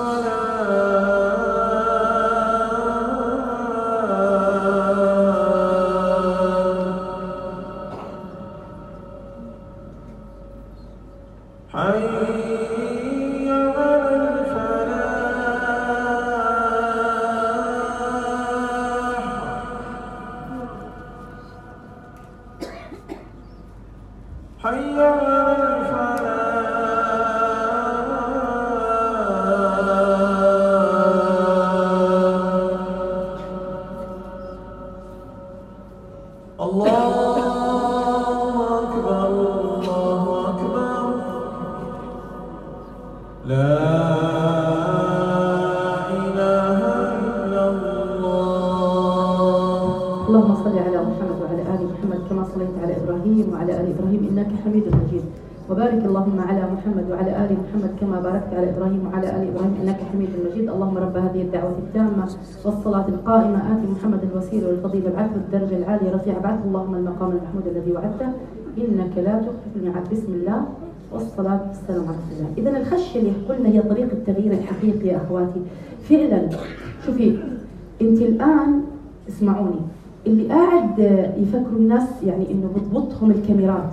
الصلاة. حي على الفلاح. حي على الله أكبر الله أكبر. لا إله إلا الله. حميد مجيد. وبارك اللهم على محمد وعلى آل محمد كما باركت على إبراهيم وعلى آل إبراهيم إنك حميد مجيد. اللهم رب هذه الدعوة التامة والصلاة القائمة آت محمد الوسيلة والفضيلة ابعثه الدرجة العالية رفيع ابعثه اللهم المقام المحمود الذي وعدته إنك لا تخلف الميعاد. بسم الله والصلاة والسلام على رسول الله. إذا الخشية اللي قلنا هي طريق التغيير الحقيقي يا أخواتي. فعلا شوفي أنت الآن اسمعوني، اللي قاعد يفكروا الناس يعني إنه بتضبطهم الكاميرات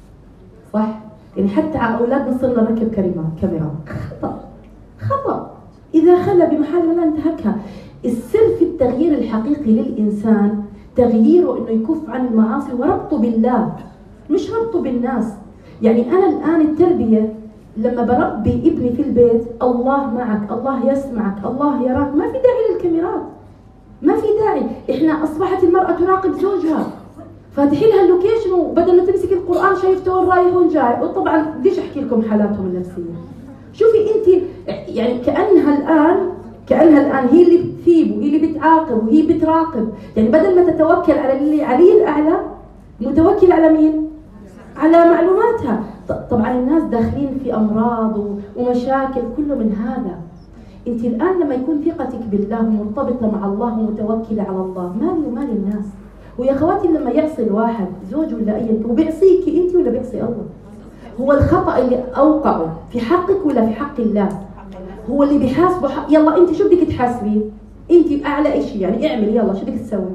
صح؟ يعني حتى على أولادنا صرنا نركب كاميرا. خطأ خطأ. إذا خلى بمحل لا انتهكها. السر في التغيير الحقيقي للإنسان تغييره إنه يكف عن المعاصي وربطه بالله مش ربطه بالناس. يعني أنا الآن التربية لما بربي ابني في البيت الله معك، الله يسمعك، الله يراك، ما في داعي للكاميرات، ما في داعي. إحنا أصبحت المرأة تراقب زوجها، فاتحين لها اللوكيشن وبدل ما تمسك القرآن شايفته وين رايح وين جاي. وطبعا بديش أحكي لكم حالاتهم النفسية. شوفي أنت يعني كأنها الآن كأنها الآن هي اللي بتثيب وهي اللي بتعاقب وهي بتراقب. يعني بدل ما تتوكل على اللي علي الأعلى متوكل على مين؟ على معلوماتها. طبعا الناس داخلين في أمراض ومشاكل كله من هذا. أنت الآن لما يكون ثقتك بالله مرتبطة مع الله ومتوكلة على الله مالي ومال الناس. ويا أخواتي لما يعصي الواحد زوج ولا أي وبيعصيكي أنت ولا بيعصي الله؟ هو الخطأ اللي أوقعه في حقك ولا في حق الله؟ هو اللي بيحاسبه حق. يلا أنت شو بدك تحاسبيه؟ أنت بأعلى شيء يعني اعمل يلا شو بدك تسوي؟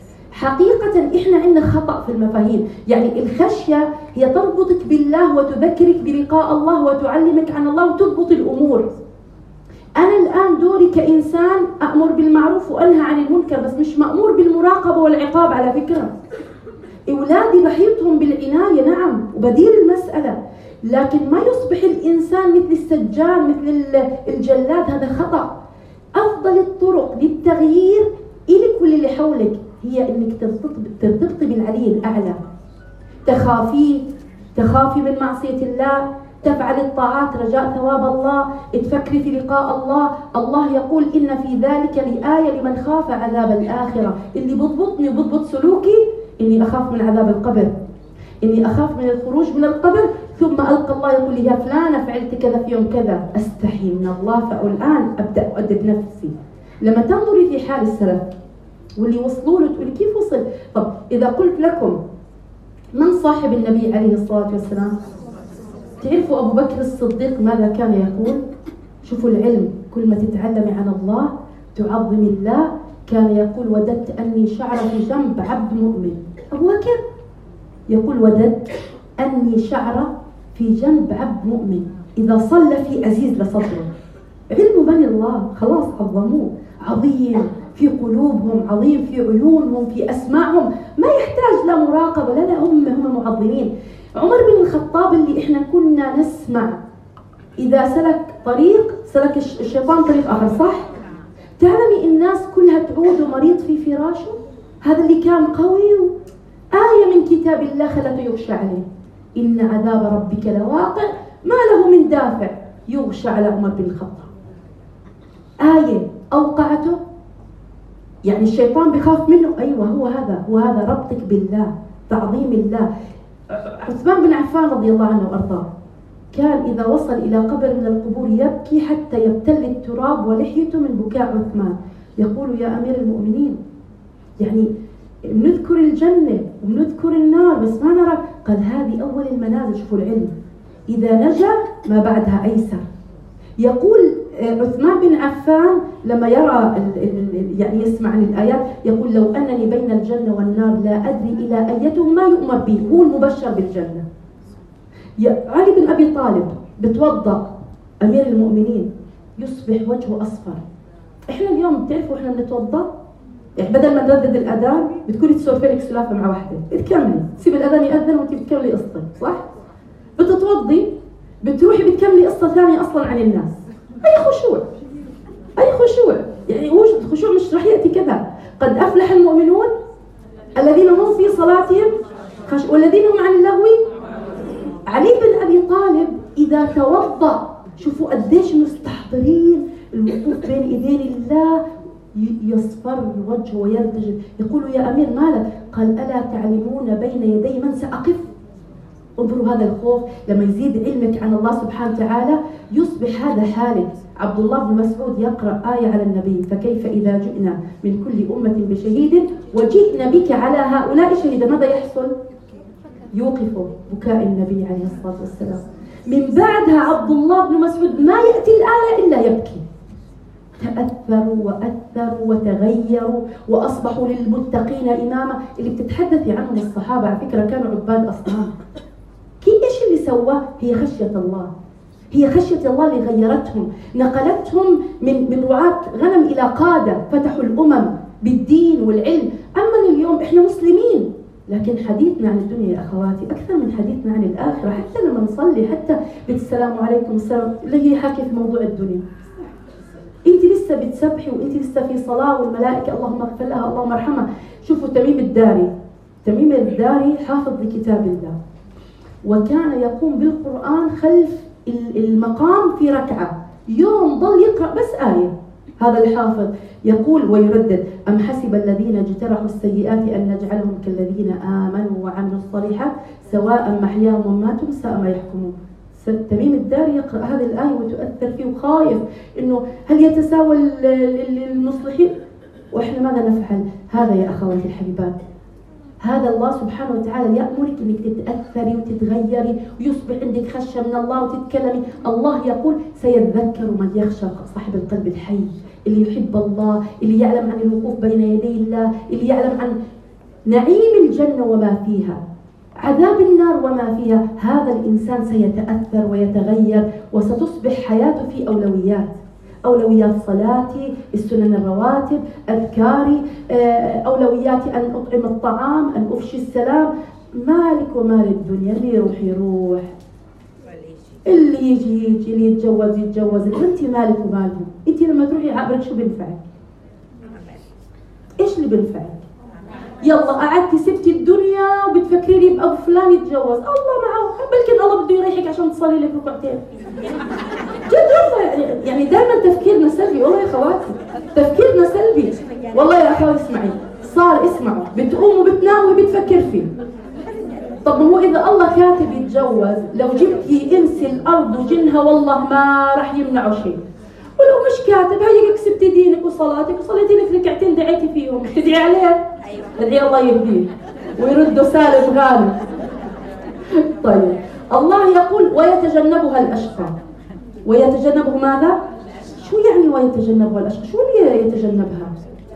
حقيقة إحنا عندنا خطأ في المفاهيم. يعني الخشية هي تربطك بالله وتذكرك بلقاء الله وتعلمك عن الله وتضبط الأمور. أنا الآن دوري كإنسان أأمر بالمعروف وأنهى عن المنكر، بس مش مأمور بالمراقبة والعقاب على فكرة. أولادي بحيطهم بالعناية نعم وبدير المسألة، لكن ما يصبح الإنسان مثل السجان مثل الجلاد، هذا خطأ. أفضل الطرق للتغيير إلك واللي حولك هي انك ترتبطي بالعلي الاعلى، تخافيه، تخافي من معصيه الله، تفعل الطاعات رجاء ثواب الله، تفكري في لقاء الله. الله يقول ان في ذلك لآية لمن خاف عذاب الاخره. اللي بضبطني وبضبط سلوكي اني اخاف من عذاب القبر، اني اخاف من الخروج من القبر ثم القى الله يقول لي يا فلانه فعلت كذا في يوم كذا، استحي من الله فالان ابدا اؤدب نفسي. لما تنظري في حال السلف واللي وصلوا له تقولي كيف وصل؟ طب إذا قلت لكم من صاحب النبي عليه الصلاة والسلام؟ تعرفوا أبو بكر الصديق ماذا كان يقول؟ شوفوا العلم، كل ما تتعلمي عن الله تعظمي الله. كان يقول وددت أني شعر في جنب عبد مؤمن. أبو بكر يقول وددت أني شعر في جنب عبد مؤمن إذا صلى في أزيز لصدره. علم بني الله خلاص عظموه، عظيم في قلوبهم، عظيم في عيونهم، في أسماعهم، ما يحتاج لا مراقبة لا لا هم هم معظمين. عمر بن الخطاب اللي إحنا كنا نسمع إذا سلك طريق سلك الشيطان طريق آخر صح؟ تعلمي الناس كلها تعود مريض في فراشه. هذا اللي كان قوي آية من كتاب الله خلته يغشى عليه. إن عذاب ربك لواقع ما له من دافع. يغشى على عمر بن الخطاب آية أوقعته. يعني الشيطان بيخاف منه. أيوة هو هذا هو هذا ربطك بالله، تعظيم الله. عثمان بن عفان رضي الله عنه وأرضاه كان إذا وصل إلى قبر من القبور يبكي حتى يبتل التراب ولحيته من بكاء عثمان. يقول يا أمير المؤمنين يعني بنذكر الجنة وبنذكر النار بس ما نرى. قال هذه أول المنازل. شوفوا العلم، إذا نجا ما بعدها أيسر. يقول عثمان بن عفان لما يرى يعني يسمع عن الآيات يقول لو أنني بين الجنة والنار لا أدري إلى أيتهم ما يؤمر به. هو المبشر بالجنة. علي بن أبي طالب بتوضأ أمير المؤمنين يصبح وجهه أصفر. إحنا اليوم بتعرفوا إحنا بنتوضأ يعني بدل ما نردد الأذان بتكوني تسولفي لك سلافة مع واحدة تكملي، تسيب الأذان يأذن وأنت بتكملي قصتك صح؟ بتتوضي بتروحي بتكملي قصة ثانية أصلا عن الناس. أي خشوع أي خشوع يعني هو الخشوع مش رح يأتي كذا. قد أفلح المؤمنون الذين هم في صلاتهم خش والذين هم عن اللغو. علي بن أبي طالب إذا توضأ شوفوا قديش مستحضرين الوقوف بين إيدين الله يصفر وجهه ويرتجل. يقول يا أمير مالك؟ قال ألا تعلمون بين يدي من سأقف؟ انظروا هذا الخوف لما يزيد علمك عن الله سبحانه وتعالى يصبح هذا حالك. عبد الله بن مسعود يقرأ آية على النبي: فكيف إذا جئنا من كل أمة بشهيد وجئنا بك على هؤلاء شهيدا، ماذا يحصل؟ يوقف بكاء النبي عليه الصلاة والسلام. من بعدها عبد الله بن مسعود ما يأتي الآية إلا يبكي. تأثروا وأثروا وتغيروا وأصبحوا للمتقين إماما. اللي بتتحدثي عنهم الصحابة على فكرة كانوا عباد أصنام. كي إيش اللي سواه؟ هي خشية الله، هي خشية الله اللي غيرتهم، نقلتهم من من رعاة غنم إلى قادة، فتحوا الأمم بالدين والعلم. أما اليوم إحنا مسلمين، لكن حديثنا عن الدنيا يا أخواتي أكثر من حديثنا عن الآخرة. حتى لما نصلي حتى بالسلام عليكم السلام اللي هي حكي في موضوع الدنيا. أنت لسه بتسبحي وأنت لسه في صلاة والملائكة اللهم اغفر لها اللهم ارحمها. شوفوا تميم الداري، تميم الداري حافظ لكتاب الله، وكان يقوم بالقرآن خلف المقام في ركعة، يوم ضل يقرأ بس آية. هذا الحافظ يقول ويردد: أم حسب الذين اجترحوا السيئات أن نجعلهم كالذين آمنوا وعملوا الصالحات سواء محياهم ومماتهم ساء ما يحكمون. تميم الداري يقرأ هذه الآية وتؤثر فيه وخايف إنه هل يتساوى المصلحين؟ وإحنا ماذا نفعل؟ هذا يا أخواتي الحبيبات، هذا الله سبحانه وتعالى يأمرك إنك تتأثري وتتغيري ويصبح عندك خشية من الله وتتكلمي. الله يقول: سيذكر من يخشى، صاحب القلب الحي اللي يحب الله، اللي يعلم عن الوقوف بين يدي الله، اللي يعلم عن نعيم الجنة وما فيها، عذاب النار وما فيها. هذا الإنسان سيتأثر ويتغير، وستصبح حياته في أولويات، أولويات صلاتي، السنن الرواتب، أذكاري، أولوياتي أن أطعم الطعام، أن أفشي السلام. مالك ومال الدنيا، اللي يروح يروح، اللي يجي يجي، اللي يتجوز يتجوز. أنت مالك ومالهم. أنت لما تروحي عابرك شو بينفعك؟ إيش اللي بينفعك؟ يلا قعدتي سبتي الدنيا وبتفكري بأبو فلان يتجوز، الله معه، بلكن الله بده يريحك عشان تصلي لك ركعتين. جد والله، يعني دائما تفكيرنا سلبي. والله يا خواتي تفكيرنا سلبي. والله يا اخوي اسمعي، صار اسمعوا بتقوم وبتنام وبتفكر فيه. طب ما هو اذا الله كاتب يتجوز، لو جبتي انس الارض وجنها والله ما راح يمنعوا شيء. ولو مش كاتب هيك كسبتي دينك وصلاتك وصليتي لك ركعتين دعيتي فيهم، تدعي عليه؟ ادعي الله يهديه ويرده سالم غانم. طيب الله يقول: ويتجنبها الاشقى. ويتجنبه ماذا؟ شو يعني ويتجنبها الاشقى؟ شو اللي يتجنبها؟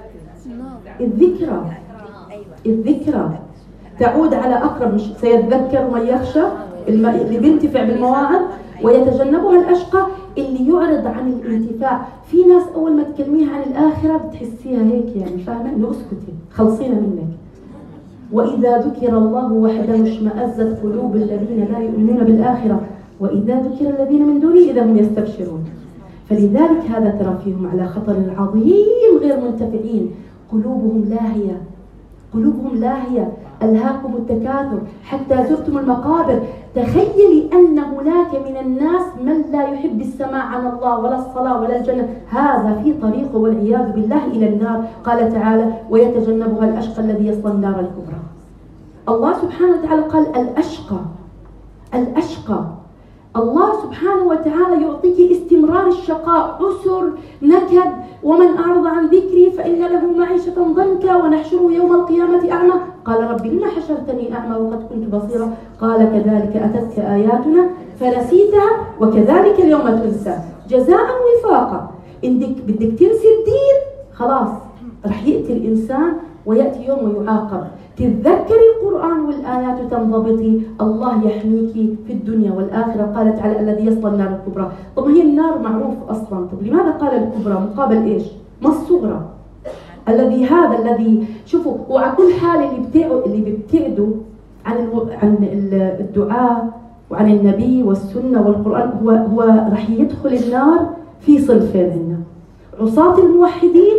الذكرى. الذكرى تعود على اقرب، مش سيذكر من يخشى، اللي بينتفع بالمواعظ. ويتجنبها الاشقى اللي يعرض عن الانتفاع. في ناس اول ما تكلميها عن الاخره بتحسيها هيك، يعني فاهمه انه اسكتي خلصينا منك. واذا ذكر الله وحده اشمئزت قلوب الذين لا يؤمنون بالاخره واذا ذكر الذين من دونه اذا هم يستبشرون. فلذلك هذا ترى فيهم على خطر عظيم، غير منتفعين، قلوبهم لاهيه، قلوبهم لاهيه. ألهاكم التكاثر حتى زرتم المقابر. تخيلي أن هناك من الناس من لا يحب السماع عن الله ولا الصلاة ولا الجنة، هذا في طريقه والعياذ بالله إلى النار. قال تعالى: ويتجنبها الأشقى الذي يصلى النار الكبرى. الله سبحانه وتعالى قال الأشقى، الأشقى. الله سبحانه وتعالى يعطيك استمرار الشقاء، عسر، نكد. ومن أعرض عن ذكري فإن له معيشة ضنكا ونحشره يوم القيامة أعمى. قال رب لما حشرتني أعمى وقد كنت بصيرا؟ قال كذلك أتتك آياتنا فنسيتها وكذلك اليوم تنسى جزاء وفاقا. إنك بدك تنسي الدين خلاص رح يأتي الإنسان ويأتي يوم ويعاقب. تتذكري القرآن والآيات وتنضبطي، الله يحميكي في الدنيا والآخرة. قال تعالى: الذي يصلى النار الكبرى. طب هي النار معروف أصلا، طب لماذا قال الكبرى مقابل إيش؟ ما الصغرى؟ الذي هذا الذي شوفوا، وعلى كل حال اللي بتعدوا اللي بيبتعدوا عن الو... عن الدعاء وعن النبي والسنة والقرآن هو هو رح يدخل النار في صنفين هنا: عصاة الموحدين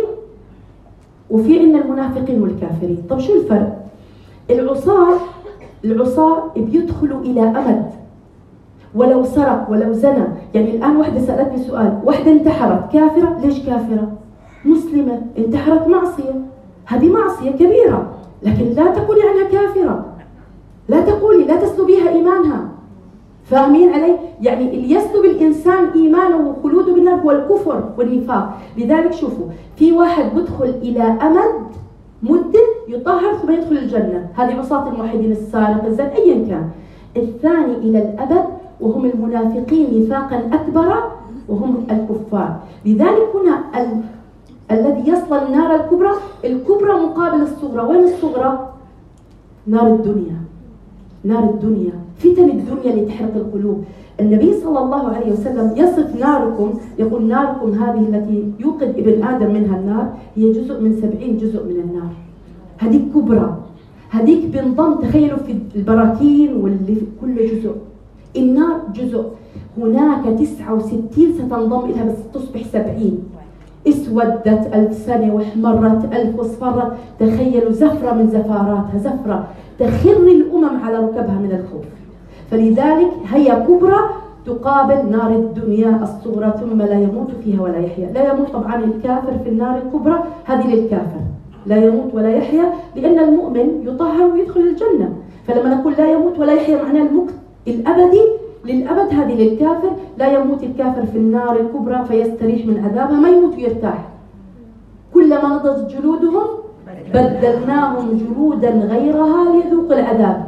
وفي عندنا المنافقين والكافرين. طب شو الفرق؟ العصاة العصاة بيدخلوا إلى أمد، ولو سرق ولو زنى. يعني الآن واحدة سألتني سؤال، واحدة انتحرت كافرة؟ ليش كافرة؟ مسلمة انتحرت معصية، هذه معصية كبيرة، لكن لا تقولي عنها كافرة. لا تقولي لا تسلبيها إيمانها. فاهمين علي؟ يعني اللي يسلب الإنسان إيمانه وخلوده بالنار هو الكفر والنفاق. لذلك شوفوا، في واحد بدخل إلى أمد مدة يطهر ثم يدخل الجنة، هذه عصاة الموحدين السارق الزن أيا كان. الثاني إلى الأبد وهم المنافقين نفاقا أكبر وهم الكفار. لذلك هنا ال... الذي يصل النار الكبرى، الكبرى مقابل الصغرى. وين الصغرى؟ نار الدنيا. نار الدنيا، فتن الدنيا اللي تحرق القلوب. النبي صلى الله عليه وسلم يصف ناركم، يقول ناركم هذه التي يوقد ابن آدم منها النار هي جزء من سبعين جزء من النار. هذيك كبرى، هذيك بنضم، تخيلوا في البراكين واللي في كل جزء. النار جزء، هناك تسعة وستين ستنضم إليها بس تصبح سبعين. اسودت ألف سنة واحمرت ألف واصفرت. تخيلوا زفرة من زفاراتها، زفرة تخر الأمم على ركبها من الخوف. فلذلك هي كبرى تقابل نار الدنيا الصغرى، ثم لا يموت فيها ولا يحيا. لا يموت طبعا الكافر في النار الكبرى، هذه للكافر لا يموت ولا يحيا، لأن المؤمن يطهر ويدخل الجنة. فلما نقول لا يموت ولا يحيا معناه المكت الأبدي للأبد، هذه للكافر. لا يموت الكافر في النار الكبرى فيستريح من عذابها، ما يموت ويرتاح. كلما نضجت جلودهم بدلناهم جلودا غيرها ليذوقوا العذاب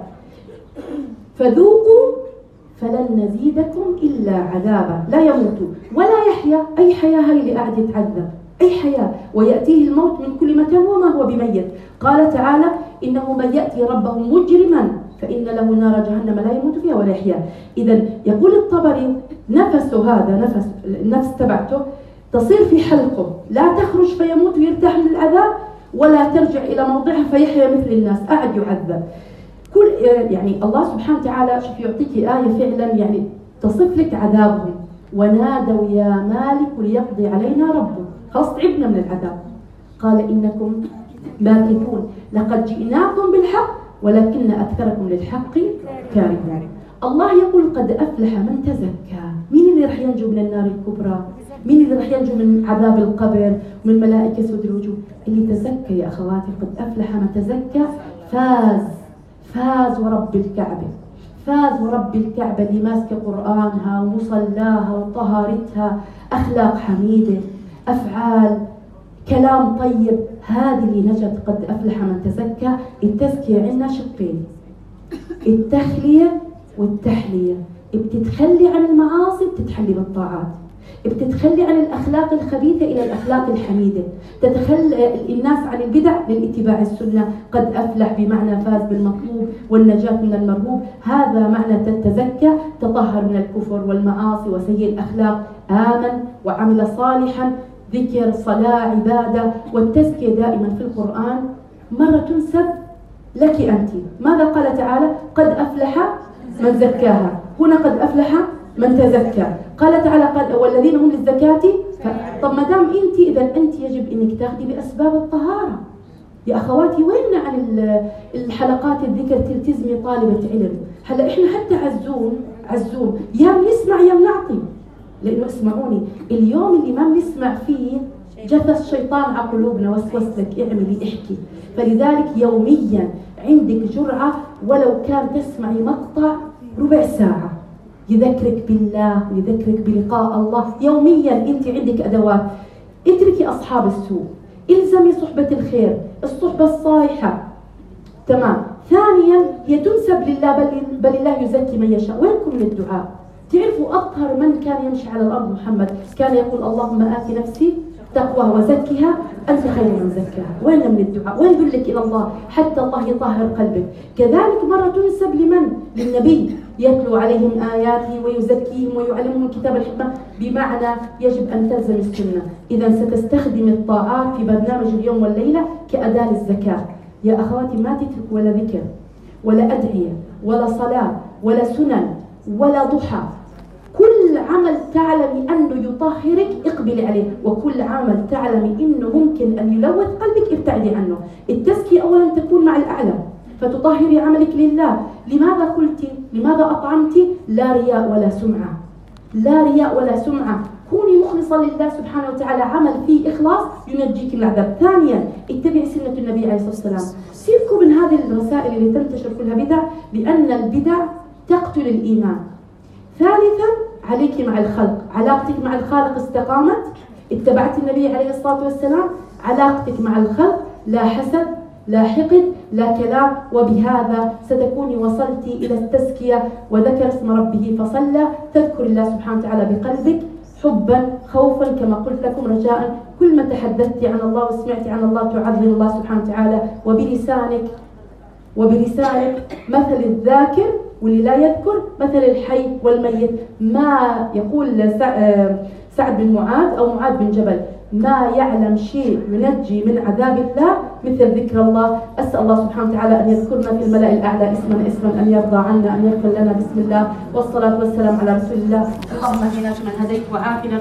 فذوقوا فلن نزيدكم إلا عذابا. لا يموت ولا يحيا، أي حياة هي اللي قاعد يتعذب، أي حياة، ويأتيه الموت من كل مكان وما هو بميت. قال تعالى إنه من يأتي ربه مجرما فإن له نار جهنم لا يموت فيها ولا يحيا. إذا يقول الطبري نفسه هذا، نفس النفس تبعته تصير في حلقه، لا تخرج فيموت ويرتاح من العذاب، ولا ترجع إلى موضعها فيحيا مثل الناس، قاعد يعذب. كل يعني الله سبحانه وتعالى شوف يعطيك آية فعلا يعني تصف لك عذابهم. ونادوا يا مالك ليقضي علينا ربك، خلاص تعبنا من العذاب. قال إنكم ماكثون لقد جئناكم بالحق ولكن أكثركم للحق كارهون. الله يقول قد أفلح من تزكى. مين اللي راح ينجو من النار الكبرى؟ مين اللي راح ينجو من عذاب القبر ومن ملائكة سود الوجوه؟ اللي تزكى يا أخواتي. قد أفلح من تزكى، فاز فاز ورب الكعبة، فاز ورب الكعبة اللي ماسكة قرآنها ومصلاها وطهارتها، أخلاق حميدة، أفعال، كلام طيب، هذه اللي نجت. قد أفلح من تزكى. التزكية عندنا شقين، التخلية والتحلية. بتتخلي عن المعاصي بتتحلي بالطاعات، بتتخلي عن الأخلاق الخبيثة إلى الأخلاق الحميدة، تتخلى الناس عن البدع للاتباع السنة. قد أفلح بمعنى فاز بالمطلوب والنجاة من المرهوب. هذا معنى تتزكى، تطهر من الكفر والمعاصي وسيء الأخلاق، آمن وعمل صالحا، ذكر، صلاة، عبادة. والتزكية دائما في القرآن مرة تنسب لك أنت. ماذا قال تعالى؟ قد أفلح من زكاها. هنا قد أفلح من تزكى. قال تعالى قد والذين هم للزكاة. طب ما دام أنت، إذا أنت يجب أنك تاخذي بأسباب الطهارة. يا أخواتي وين عن الحلقات الذكر تلتزمي طالبة علم؟ هلا إحنا حتى عزوم عزوم يا بنسمع يا بنعطي. لأنه اسمعوني، اليوم اللي ما بنسمع فيه جثث الشيطان على قلوبنا، وسوس لك اعملي احكي. فلذلك يوميا عندك جرعة، ولو كان تسمعي مقطع ربع ساعة يذكرك بالله ويذكرك بلقاء الله. يوميا انت عندك ادوات. اتركي اصحاب السوء، الزمي صحبة الخير، الصحبة الصالحة. تمام. ثانيا هي تنسب لله، بل, بل الله يزكي من يشاء. وينكم من الدعاء؟ تعرفوا أطهر من كان يمشي على الأرض محمد كان يقول اللهم آت نفسي تقوى وزكها أنت خير من زكاها. وين من الدعاء؟ وين ذلك إلى الله حتى الله يطهر قلبك؟ كذلك مرة تنسب لمن؟ للنبي، يتلو عليهم آياته ويزكيهم ويعلمهم الكتاب الحكمة، بمعنى يجب أن تلزم السنة. إذا ستستخدم الطاعات في برنامج اليوم والليلة كأداة للزكاة. يا أخواتي ما تترك ولا ذكر ولا أدعية ولا صلاة ولا سنن ولا ضحى. كل عمل تعلمي أنه يطهرك اقبلي عليه، وكل عمل تعلمي أنه ممكن أن يلوث قلبك ابتعدي عنه. التزكية أولا تكون مع الأعلى، فتطهري عملك لله. لماذا قلتي؟ لماذا أطعمتي؟ لا رياء ولا سمعة، لا رياء ولا سمعة. كوني مخلصة لله سبحانه وتعالى، عمل فيه إخلاص ينجيك من العذاب. ثانيا اتبعي سنة النبي عليه الصلاة والسلام. سيبكم من هذه الرسائل اللي تنتشر كلها بدع، لأن البدع تقتل الإيمان. ثالثا عليك مع الخلق، علاقتك مع الخالق استقامت، اتبعت النبي عليه الصلاة والسلام، علاقتك مع الخلق لا حسد لا حقد لا كلام، وبهذا ستكوني وصلت إلى التزكية. وذكر اسم ربه فصلى، تذكر الله سبحانه وتعالى بقلبك حبا خوفا كما قلت لكم رجاء. كل ما تحدثت عن الله وسمعت عن الله تعظم الله سبحانه وتعالى. وبلسانك وبلسانك مثل الذاكر واللي لا يذكر مثل الحي والميت. ما يقول سعد بن معاذ أو معاذ بن جبل: ما يعلم شيء ينجي من عذاب الله مثل ذكر الله. أسأل الله سبحانه وتعالى أن يذكرنا في الملأ الأعلى اسما اسما، أن يرضى عنا، أن يغفر لنا. بسم الله والصلاة والسلام على رسول الله. اللهم اهدنا فيمن هديت وعافنا